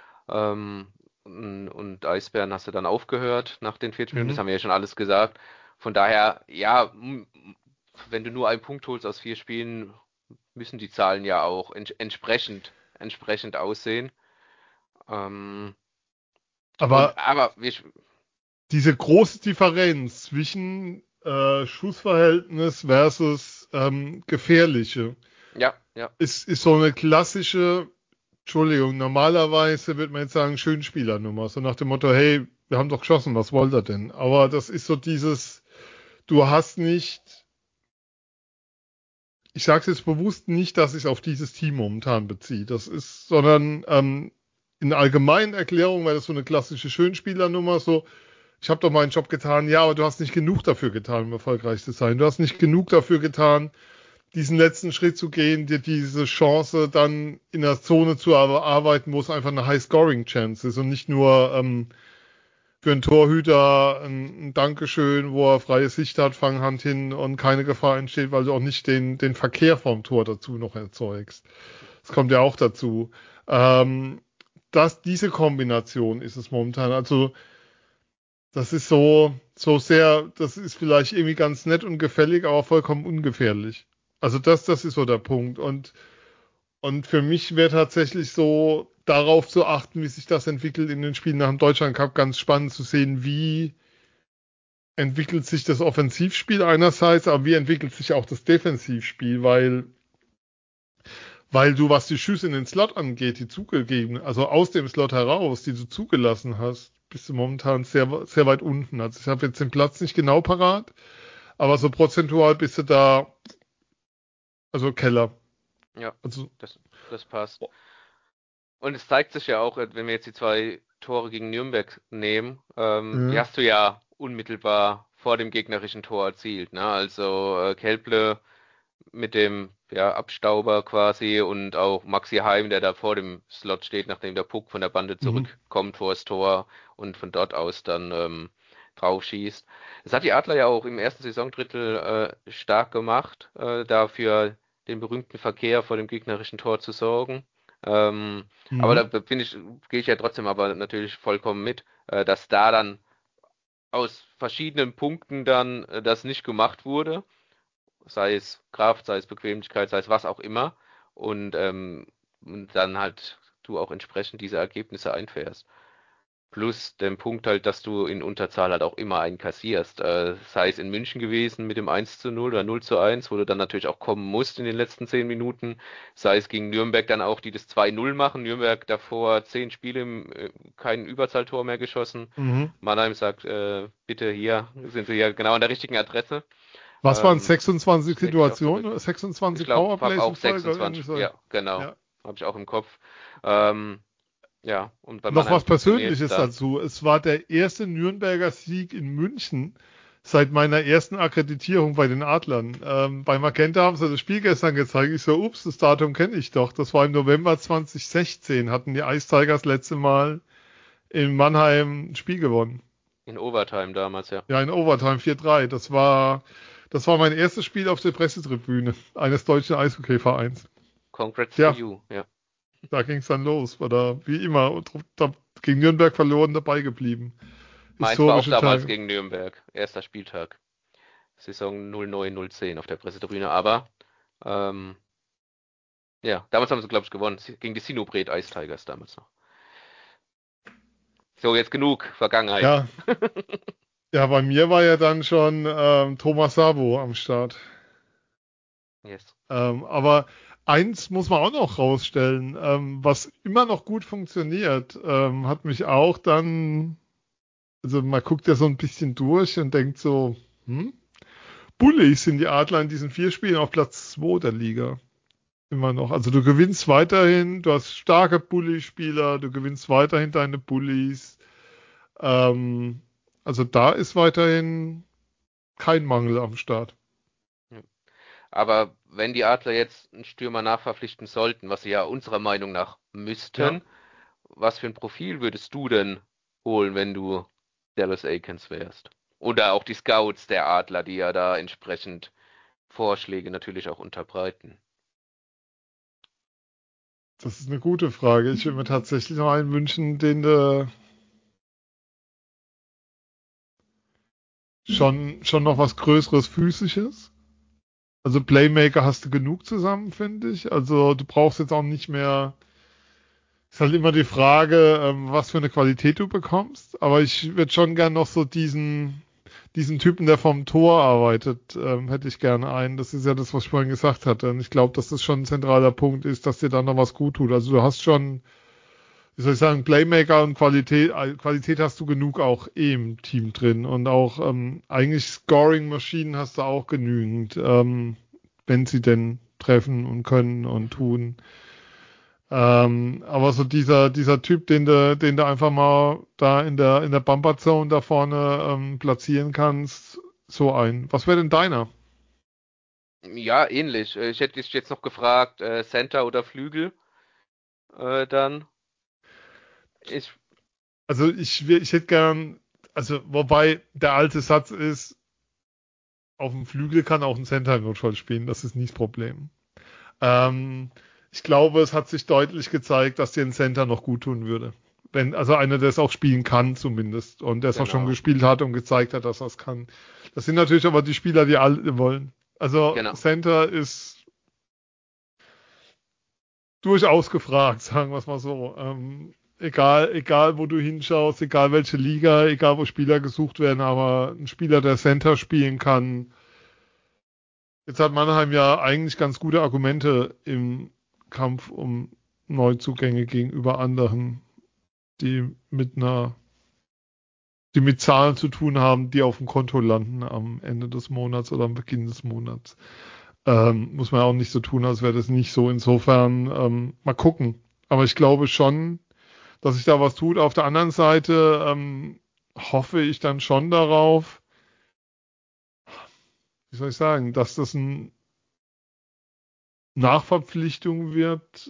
Und Eisbären hast du dann aufgehört nach den 40 Minuten, das haben wir ja schon alles gesagt. Von daher, ja, wenn du nur einen Punkt holst aus 4 Spielen, müssen die Zahlen ja auch entsprechend aussehen. Aber Aber diese große Differenz zwischen Schussverhältnis versus gefährliche ja, ja. ist so eine klassische, Entschuldigung, normalerweise würde man jetzt sagen, Schönspielernummer. So nach dem Motto, hey, wir haben doch geschossen, was wollt ihr denn? Aber das ist so dieses, du hast nicht, ich sage es jetzt bewusst nicht, dass ich es auf dieses Team momentan beziehe. Das ist, sondern in allgemeinen Erklärungen wäre das so eine klassische Schönspielernummer, so, ich habe doch meinen Job getan, ja, aber du hast nicht genug dafür getan, um erfolgreich zu sein. Du hast nicht genug dafür getan, diesen letzten Schritt zu gehen, dir diese Chance dann in der Zone zu arbeiten, wo es einfach eine High-Scoring-Chance ist und nicht nur für einen Torhüter ein Dankeschön, wo er freie Sicht hat, Fanghand hin und keine Gefahr entsteht, weil du auch nicht den Verkehr vom Tor dazu noch erzeugst. Das kommt ja auch dazu. Diese Kombination ist es momentan. Also das ist so sehr, das ist vielleicht irgendwie ganz nett und gefällig, aber vollkommen ungefährlich. Also das ist so der Punkt. Und für mich wäre tatsächlich so, darauf zu achten, wie sich das entwickelt in den Spielen nach dem Deutschland Cup, ganz spannend zu sehen, wie entwickelt sich das Offensivspiel einerseits, aber wie entwickelt sich auch das Defensivspiel, weil du, was die Schüsse in den Slot angeht, die zugegeben, also aus dem Slot heraus, die du zugelassen hast, bist du momentan sehr, sehr weit unten. Also ich habe jetzt den Platz nicht genau parat, aber so prozentual bist du da, also Keller. Ja, Also, das passt. Und es zeigt sich ja auch, wenn wir jetzt die 2 Tore gegen Nürnberg nehmen, die hast du ja unmittelbar vor dem gegnerischen Tor erzielt, ne? Also Kelble mit dem Abstauber quasi und auch Maxi Heim, der da vor dem Slot steht, nachdem der Puck von der Bande zurückkommt vor das Tor und von dort aus dann drauf schießt. Das hat die Adler ja auch im ersten Saisondrittel stark gemacht, dafür den berühmten Verkehr vor dem gegnerischen Tor zu sorgen. Aber da gehe ich ja trotzdem aber natürlich vollkommen mit, dass da dann aus verschiedenen Punkten dann das nicht gemacht wurde, sei es Kraft, sei es Bequemlichkeit, sei es was auch immer, und dann halt du auch entsprechend diese Ergebnisse einfährst. Plus den Punkt halt, dass du in Unterzahl halt auch immer einen kassierst. Sei es in München gewesen mit dem 1:0 oder 0:1, wo du dann natürlich auch kommen musst in den letzten 10 Minuten. Sei es gegen Nürnberg dann auch, die das 2:0 machen. Nürnberg davor 10 Spiele, kein Überzahltor mehr geschossen. Mannheim sagt, bitte hier, sind wir ja genau an der richtigen Adresse. Was waren 26 schlägt mich auch Situationen? zurück. 26 Ich glaube, Powerplays auch in Folge? Oder irgendwie 26, so? ja, genau. Ja. Habe ich auch im Kopf. Ja, und bei Noch Mannheim was funktioniert Persönliches dann. dazu. Es war der erste Nürnberger Sieg in München seit meiner ersten Akkreditierung bei den Adlern. Bei Magenta haben sie das Spiel gestern gezeigt. Ich so, ups, das Datum kenne ich doch. Das war im November 2016. Hatten die Ice Tigers letzte Mal in Mannheim ein Spiel gewonnen. In Overtime damals, ja. Ja, in Overtime 4:3. Das war mein erstes Spiel auf der Pressetribüne eines deutschen Eishockeyvereins. Congrats to Ja, you, ja. da ging es dann los. Oder wie immer, und da gegen Nürnberg verloren, dabei geblieben. Meins war auch Historische damals Tage. gegen Nürnberg. Erster Spieltag. Saison 09/010 auf der Pressetribüne. Aber, ja, damals haben sie, glaube ich, gewonnen. Gegen die Sinobret Ice Tigers damals noch. So, jetzt genug Vergangenheit. Ja, ja, bei mir war ja dann schon Thomas Sabo am Start. Yes. Aber eins muss man auch noch rausstellen, was immer noch gut funktioniert, hat mich auch dann, also man guckt ja so ein bisschen durch und denkt so, Bullies sind die Adler in diesen 4 Spielen auf Platz 2 der Liga. Immer noch. Also du gewinnst weiterhin, du hast starke Bully-Spieler, du gewinnst weiterhin deine Bullies. Also da ist weiterhin kein Mangel am Start. Aber wenn die Adler jetzt einen Stürmer nachverpflichten sollten, was sie ja unserer Meinung nach Ja. müssten, was für ein Profil würdest du denn holen, wenn du Dallas Eakins wärst? Oder auch die Scouts der Adler, die ja da entsprechend Vorschläge natürlich auch unterbreiten. Das ist eine gute Frage. Ich würde mir tatsächlich noch einen wünschen, den du schon noch was Größeres Physisches. Also Playmaker hast du genug zusammen, finde ich. Also du brauchst jetzt auch nicht mehr. Ist halt immer die Frage, was für eine Qualität du bekommst. Aber ich würde schon gern noch so diesen Typen, der vom Tor arbeitet, hätte ich gerne einen. Das ist ja das, was ich vorhin gesagt hatte. Und ich glaube, dass das schon ein zentraler Punkt ist, dass dir dann noch was gut tut. Also du hast schon, wie soll ich sagen, Playmaker und Qualität hast du genug auch im Team drin. Und auch eigentlich Scoring-Maschinen hast du auch genügend, wenn sie denn treffen und können und tun. Aber so dieser Typ, den du einfach mal da in der Bumper Zone da vorne platzieren kannst, so ein. Was wäre denn deiner? Ja, ähnlich. Ich hätte dich jetzt noch gefragt, Center oder Flügel, dann. Ich, Also ich hätte gern, also wobei der alte Satz ist, auf dem Flügel kann auch ein Center im Notfall spielen, das ist nicht das Problem. Ähm, Ich glaube, es hat sich deutlich gezeigt, dass dir ein Center noch gut tun würde. Also einer, der es auch spielen kann zumindest und der es auch schon genau, gespielt hat und gezeigt hat, dass er es kann. Das sind natürlich aber die Spieler, die alle wollen. Also genau. Center ist durchaus gefragt, sagen wir es mal so. Egal wo du hinschaust, egal welche Liga, egal wo Spieler gesucht werden, aber ein Spieler, der Center spielen kann. Jetzt hat Mannheim ja eigentlich ganz gute Argumente im Kampf um Neuzugänge gegenüber anderen, die die mit Zahlen zu tun haben, die auf dem Konto landen am Ende des Monats oder am Beginn des Monats. Muss man auch nicht so tun, als wäre das nicht so. Insofern, mal gucken. Aber ich glaube schon, dass sich da was tut. Auf der anderen Seite hoffe ich dann schon darauf, wie soll ich sagen, dass das eine Nachverpflichtung wird,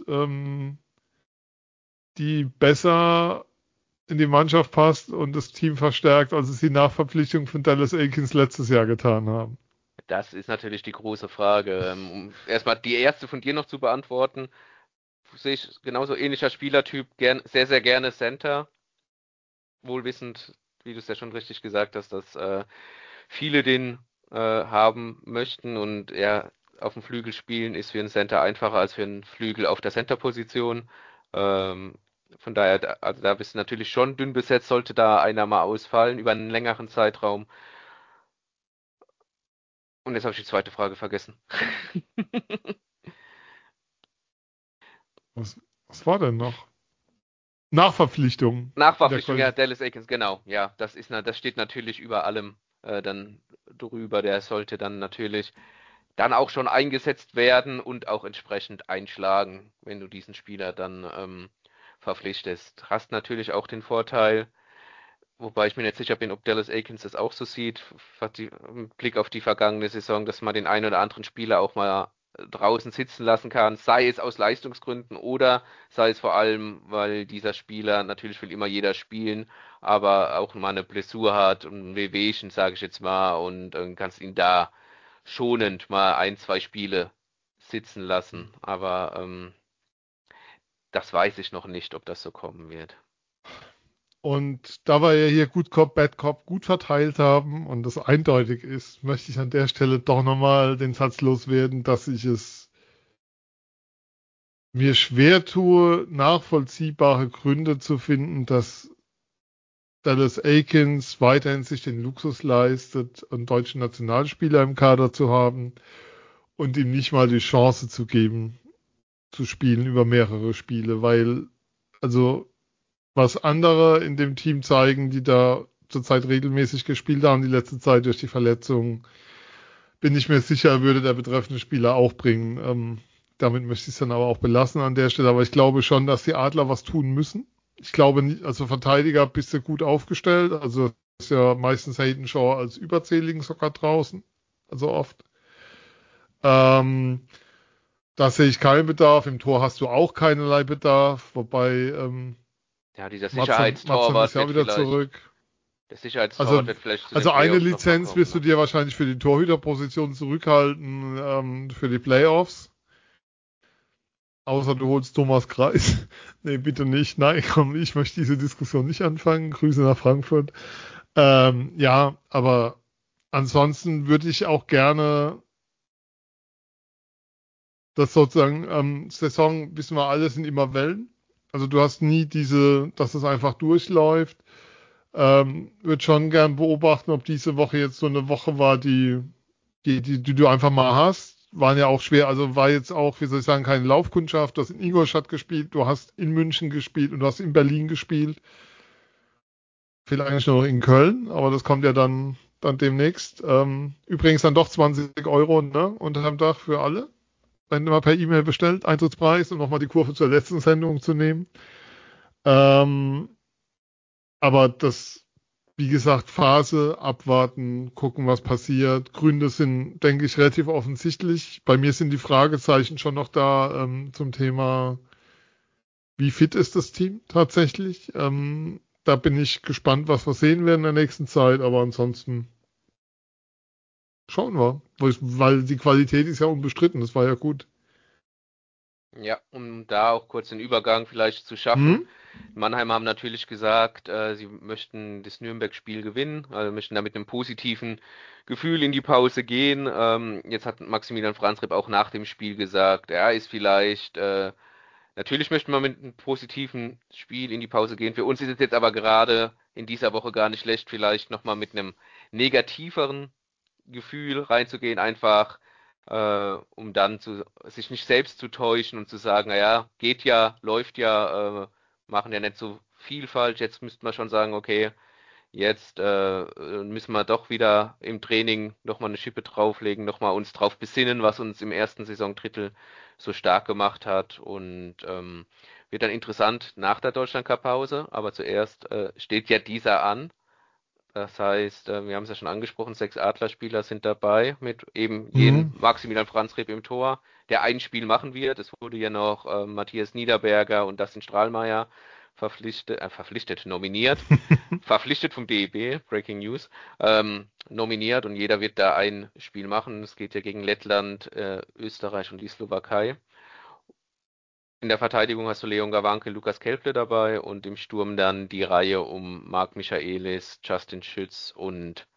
die besser in die Mannschaft passt und das Team verstärkt, als es die Nachverpflichtung von Dallas Eakins letztes Jahr getan haben. Das ist natürlich die große Frage. Um erstmal die erste von dir noch zu beantworten, sehe ich genauso ähnlicher Spielertyp, sehr, sehr gerne Center. Wohlwissend, wie du es ja schon richtig gesagt hast, dass viele den haben möchten und er auf dem Flügel spielen ist für einen Center einfacher als für einen Flügel auf der Center-Position. Ähm, von daher, also da bist du natürlich schon dünn besetzt, sollte da einer mal ausfallen über einen längeren Zeitraum. Und jetzt habe ich die zweite Frage vergessen. Was war denn noch? Nachverpflichtung in der Nachverpflichtung, ja, Qualität. Dallas Eakins, genau. Ja, das steht natürlich über allem dann drüber. Der sollte dann natürlich dann auch schon eingesetzt werden und auch entsprechend einschlagen, wenn du diesen Spieler dann verpflichtest. Hast natürlich auch den Vorteil, wobei ich mir nicht sicher bin, ob Dallas Eakins das auch so sieht, mit Blick auf die vergangene Saison, dass man den einen oder anderen Spieler auch mal draußen sitzen lassen kann, sei es aus Leistungsgründen oder sei es vor allem, weil dieser Spieler, natürlich will immer jeder spielen, aber auch mal eine Blessur hat und ein Wehwehchen, sage ich jetzt mal, und kannst ihn da schonend mal ein, zwei Spiele sitzen lassen. Aber das weiß ich noch nicht, ob das so kommen wird. Und da wir ja hier Good Cop, Bad Cop gut verteilt haben und das eindeutig ist, möchte ich an der Stelle doch nochmal den Satz loswerden, dass ich es mir schwer tue, nachvollziehbare Gründe zu finden, dass Dallas Eakins weiterhin sich den Luxus leistet, einen deutschen Nationalspieler im Kader zu haben und ihm nicht mal die Chance zu geben, zu spielen über mehrere Spiele, weil, also, was andere in dem Team zeigen, die da zurzeit regelmäßig gespielt haben, die letzte Zeit durch die Verletzungen, bin ich mir sicher, würde der betreffende Spieler auch bringen. Damit möchte ich es dann aber auch belassen an der Stelle. Aber ich glaube schon, dass die Adler was tun müssen. Ich glaube nicht, also Verteidiger bist du gut aufgestellt. Also ist ja meistens Hayden Shaw als überzähligen sogar draußen. Also oft. Ähm, Da sehe ich keinen Bedarf. Im Tor hast du auch keinerlei Bedarf. Wobei Ja, dieser Matson ist Sicherheitstorwart ja auch wird wieder vielleicht, zurück. der Sicherheitstorwart Also, wird vielleicht zu den also eine Playoffs nochmal Lizenz kommen, wirst du ne? dir wahrscheinlich für die Torhüterposition zurückhalten für die Playoffs. Außer du holst Thomas Kreis. Nee, bitte nicht. Nein, komm, ich möchte diese Diskussion nicht anfangen. Grüße nach Frankfurt. Ja, aber ansonsten würde ich auch gerne das sozusagen, Saison, wissen wir alle, sind immer Wellen. Also du hast nie dass es einfach durchläuft. Würde schon gern beobachten, ob diese Woche jetzt so eine Woche war, die du einfach mal hast. Waren ja auch schwer, also war jetzt auch, wie soll ich sagen, keine Laufkundschaft. Du hast in Ingolstadt gespielt, du hast in München gespielt und du hast in Berlin gespielt. Fehlt eigentlich nur noch in Köln, aber das kommt ja dann demnächst. Übrigens dann doch 20 € ne, unterm Dach für alle. Wenn du mal per E-Mail bestellt, Eintrittspreis, um nochmal die Kurve zur letzten Sendung zu nehmen. Ähm, aber das wie gesagt, Phase, abwarten, gucken, was passiert. Gründe sind, denke ich, relativ offensichtlich. Bei mir sind die Fragezeichen schon noch da zum Thema, wie fit ist das Team tatsächlich. Da bin ich gespannt, was wir sehen werden in der nächsten Zeit, aber ansonsten schauen wir. Weil die Qualität ist ja unbestritten, das war ja gut. Ja, um da auch kurz den Übergang vielleicht zu schaffen. Hm? Mannheim haben natürlich gesagt, sie möchten das Nürnberg-Spiel gewinnen, also möchten da mit einem positiven Gefühl in die Pause gehen. Jetzt hat Maximilian Franzreb auch nach dem Spiel gesagt, er ist vielleicht, natürlich möchten wir mit einem positiven Spiel in die Pause gehen. Für uns ist es jetzt aber gerade in dieser Woche gar nicht schlecht, vielleicht nochmal mit einem negativeren Gefühl reinzugehen, einfach um dann sich nicht selbst zu täuschen und zu sagen, naja, geht ja, läuft ja, machen ja nicht so viel falsch. Jetzt müsste man schon sagen, okay, jetzt müssen wir doch wieder im Training nochmal eine Schippe drauflegen, nochmal uns drauf besinnen, was uns im ersten Saisondrittel so stark gemacht hat. Und wird dann interessant nach der Deutschland-Cup-Pause. Aber zuerst steht ja dieser an. Das heißt, wir haben es ja schon angesprochen, 6 Adlerspieler sind dabei, mit eben Hm? jenen Maximilian Franzreb im Tor, der ein Spiel machen wird. Es wurde ja noch Matthias Niederberger und Dustin Strahlmeier nominiert, verpflichtet vom DEB, Breaking News, nominiert und jeder wird da ein Spiel machen. Es geht ja gegen Lettland, Österreich und die Slowakei. In der Verteidigung hast du Leon Gawanke, Lukas Kelple dabei und im Sturm dann die Reihe um Marc Michaelis, Justin Schütz und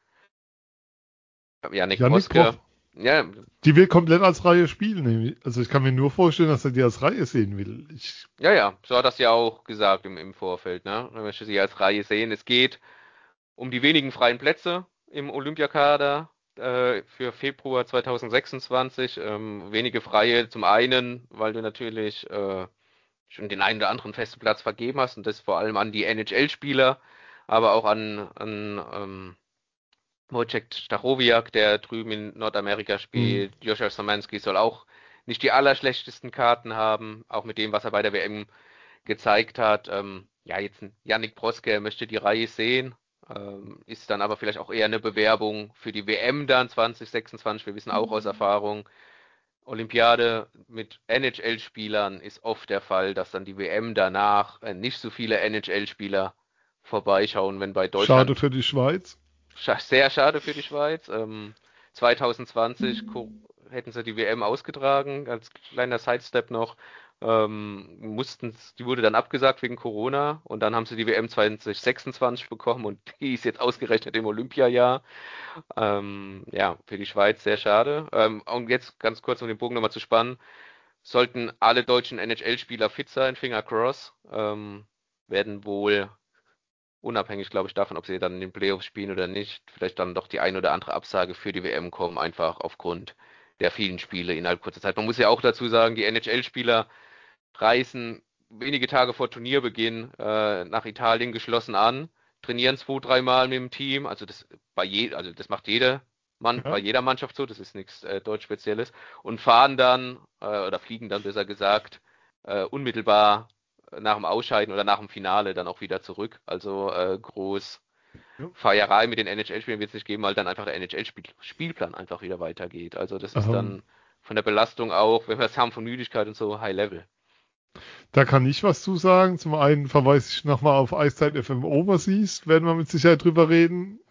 Yannick Yannick Proske. Prof. Ja, Die will komplett als Reihe spielen. Also ich kann mir nur vorstellen, dass er die als Reihe sehen will. ja, so hat das ja auch gesagt im Vorfeld, ne? Er möchte sie als Reihe sehen. Es geht um die wenigen freien Plätze im Olympiakader für Februar 2026. Wenige freie, zum einen, weil du natürlich schon den einen oder anderen festen Platz vergeben hast und das vor allem an die NHL-Spieler, aber auch an Wojciech Stachowiak, der drüben in Nordamerika Hm. spielt. Joshua Szymanski soll auch nicht die allerschlechtesten Karten haben, auch mit dem, was er bei der WM gezeigt hat. Ja, jetzt ein Yannick Proske möchte die Reihe sehen, ist dann aber vielleicht auch eher eine Bewerbung für die WM dann 2026. Wir wissen auch aus Erfahrung, Olympiade mit NHL-Spielern ist oft der Fall, dass dann die WM danach nicht so viele NHL-Spieler vorbeischauen, wenn bei Schade Deutschland für die Schweiz. sehr schade für die Schweiz. 2020 hätten sie die WM ausgetragen, als kleiner Sidestep noch. Die wurde dann abgesagt wegen Corona und dann haben sie die WM 2026 bekommen und die ist jetzt ausgerechnet im Olympiajahr. Ja, für die Schweiz sehr schade. Und jetzt ganz kurz, um den Bogen nochmal zu spannen, sollten alle deutschen NHL-Spieler fit sein, Finger cross, werden wohl unabhängig, glaube ich, davon, ob sie dann in den Playoffs spielen oder nicht, vielleicht dann doch die ein oder andere Absage für die WM kommen, einfach aufgrund der vielen Spiele innerhalb kurzer Zeit. Man muss ja auch dazu sagen, die NHL-Spieler reisen wenige Tage vor Turnierbeginn nach Italien geschlossen an, trainieren 2, 3 Mal mit dem Team, also also das macht bei Ja. jeder Mannschaft so, das ist nichts deutsch Spezielles, und fahren dann oder fliegen dann besser gesagt unmittelbar nach dem Ausscheiden oder nach dem Finale dann auch wieder zurück. Also groß Ja. Feierei mit den NHL-Spielen wird es nicht geben, weil dann einfach der NHL-Spielplan einfach wieder weitergeht. Also das ist Ähm, dann von der Belastung auch, wenn wir es haben von Müdigkeit und so, High Level. Da kann ich was zu sagen. Zum einen verweise ich nochmal auf Eiszeit FM Overseas, werden wir mit Sicherheit drüber reden.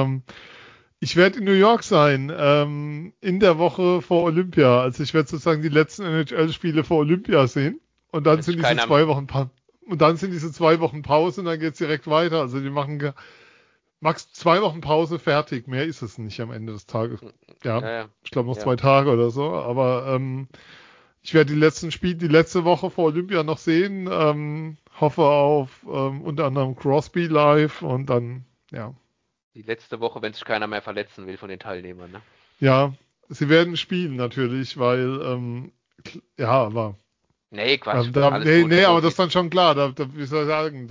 Ich werde in New York sein, in der Woche vor Olympia. Also ich werde sozusagen die letzten NHL-Spiele vor Olympia sehen. Und dann Wenn sind sich diese keiner, 2 Wochen und dann sind diese 2 Wochen Pause und dann geht's direkt weiter. Also die machen max 2 Wochen Pause fertig. Mehr ist es nicht am Ende des Tages. Ja, ja, ja, ich glaube noch ja. 2 Tage oder so. Aber ich werde die letzten Spiele, die letzte Woche vor Olympia noch sehen. Hoffe auf unter anderem Crosby live und dann, ja. Die letzte Woche, wenn sich keiner mehr verletzen will von den Teilnehmern, ne? Ja, sie werden spielen natürlich, weil, ja, aber Nee, Quatsch, alles nee, gut, nee, aber das ist Profis. dann schon klar, wie soll ich sagen,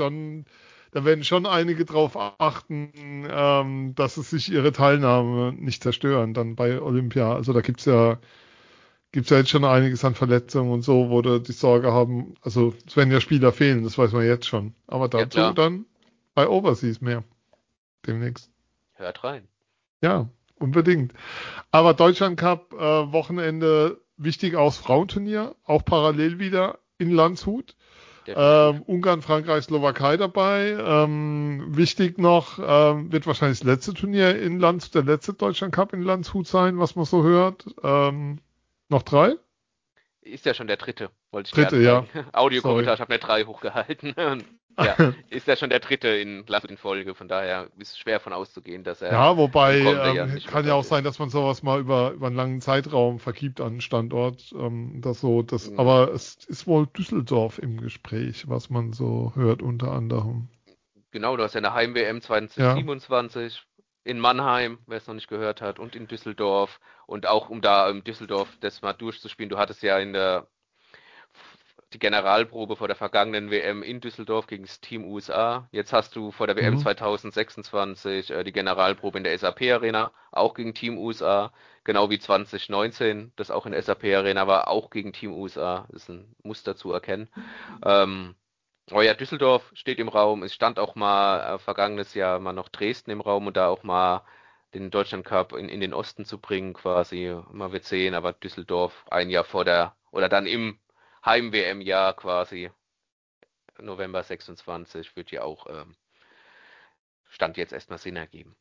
da werden schon einige drauf achten, dass es sich ihre Teilnahme nicht zerstören dann bei Olympia. Also da gibt's ja jetzt schon einiges an Verletzungen und so, wo die Sorge haben, also es werden ja Spieler fehlen, das weiß man jetzt schon. Aber Ja, dazu klar. dann bei Overseas mehr. demnächst. Hört rein. Ja, unbedingt. Aber Deutschland Cup Wochenende wichtig aus Frauenturnier, auch parallel wieder in Landshut. Definitiv. Ungarn, Frankreich, Slowakei dabei. Wichtig noch, wird wahrscheinlich das letzte Turnier in Landshut, der letzte Deutschland Cup in Landshut sein, was man so hört. Noch 3? Ist ja schon der dritte, wollte ich dir Dritte, ja. anzeigen. Audiokommentar, Sorry. ich habe eine 3 hochgehalten. Ja, ist ja schon der dritte in Folge, von daher ist es schwer von auszugehen, dass er Ja, wobei, im kommenden Jahr nicht mehr kann ja dort auch sein, ist. dass man sowas mal über einen langen Zeitraum vergibt an einen Standort. Mhm. Aber es ist wohl Düsseldorf im Gespräch, was man so hört unter anderem. Genau, du hast ja eine Heim-WM Ja. 2027 in Mannheim, wer es noch nicht gehört hat, und in Düsseldorf. Und auch um da in Düsseldorf das mal durchzuspielen, du hattest ja die Generalprobe vor der vergangenen WM in Düsseldorf gegen das Team USA. Jetzt hast du vor der WM Mhm. 2026 die Generalprobe in der SAP Arena, auch gegen Team USA, genau wie 2019, das auch in der SAP Arena war, auch gegen Team USA. Das ist ein Muster zu erkennen. Ähm, aber ja, Düsseldorf steht im Raum. Es stand auch mal vergangenes Jahr mal noch Dresden im Raum und da auch mal den Deutschland Cup in den Osten zu bringen, quasi. Mal wird sehen, aber Düsseldorf ein Jahr vor der, oder dann im Heim-WM-Jahr quasi, November 26, wird ja auch, Stand jetzt erstmal Sinn ergeben.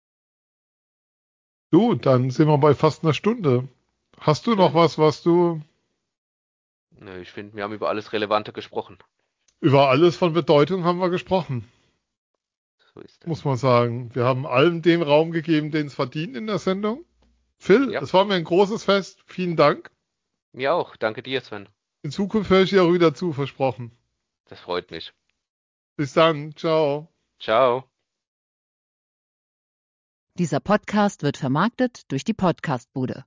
Du, dann sind wir bei fast einer Stunde. Hast du noch Schön. was du Nö, ich finde, wir haben über alles Relevante gesprochen. über alles von Bedeutung haben wir gesprochen, So ist muss es. man sagen. Wir haben allem den Raum gegeben, den es verdient in der Sendung. Phil, Ja, es war mir ein großes Fest. Vielen Dank. mir auch. Danke dir, Sven. In Zukunft höre ich dir auch wieder zu, versprochen. Das freut mich. Bis dann. Ciao. Ciao. Dieser Podcast wird vermarktet durch die Podcastbude.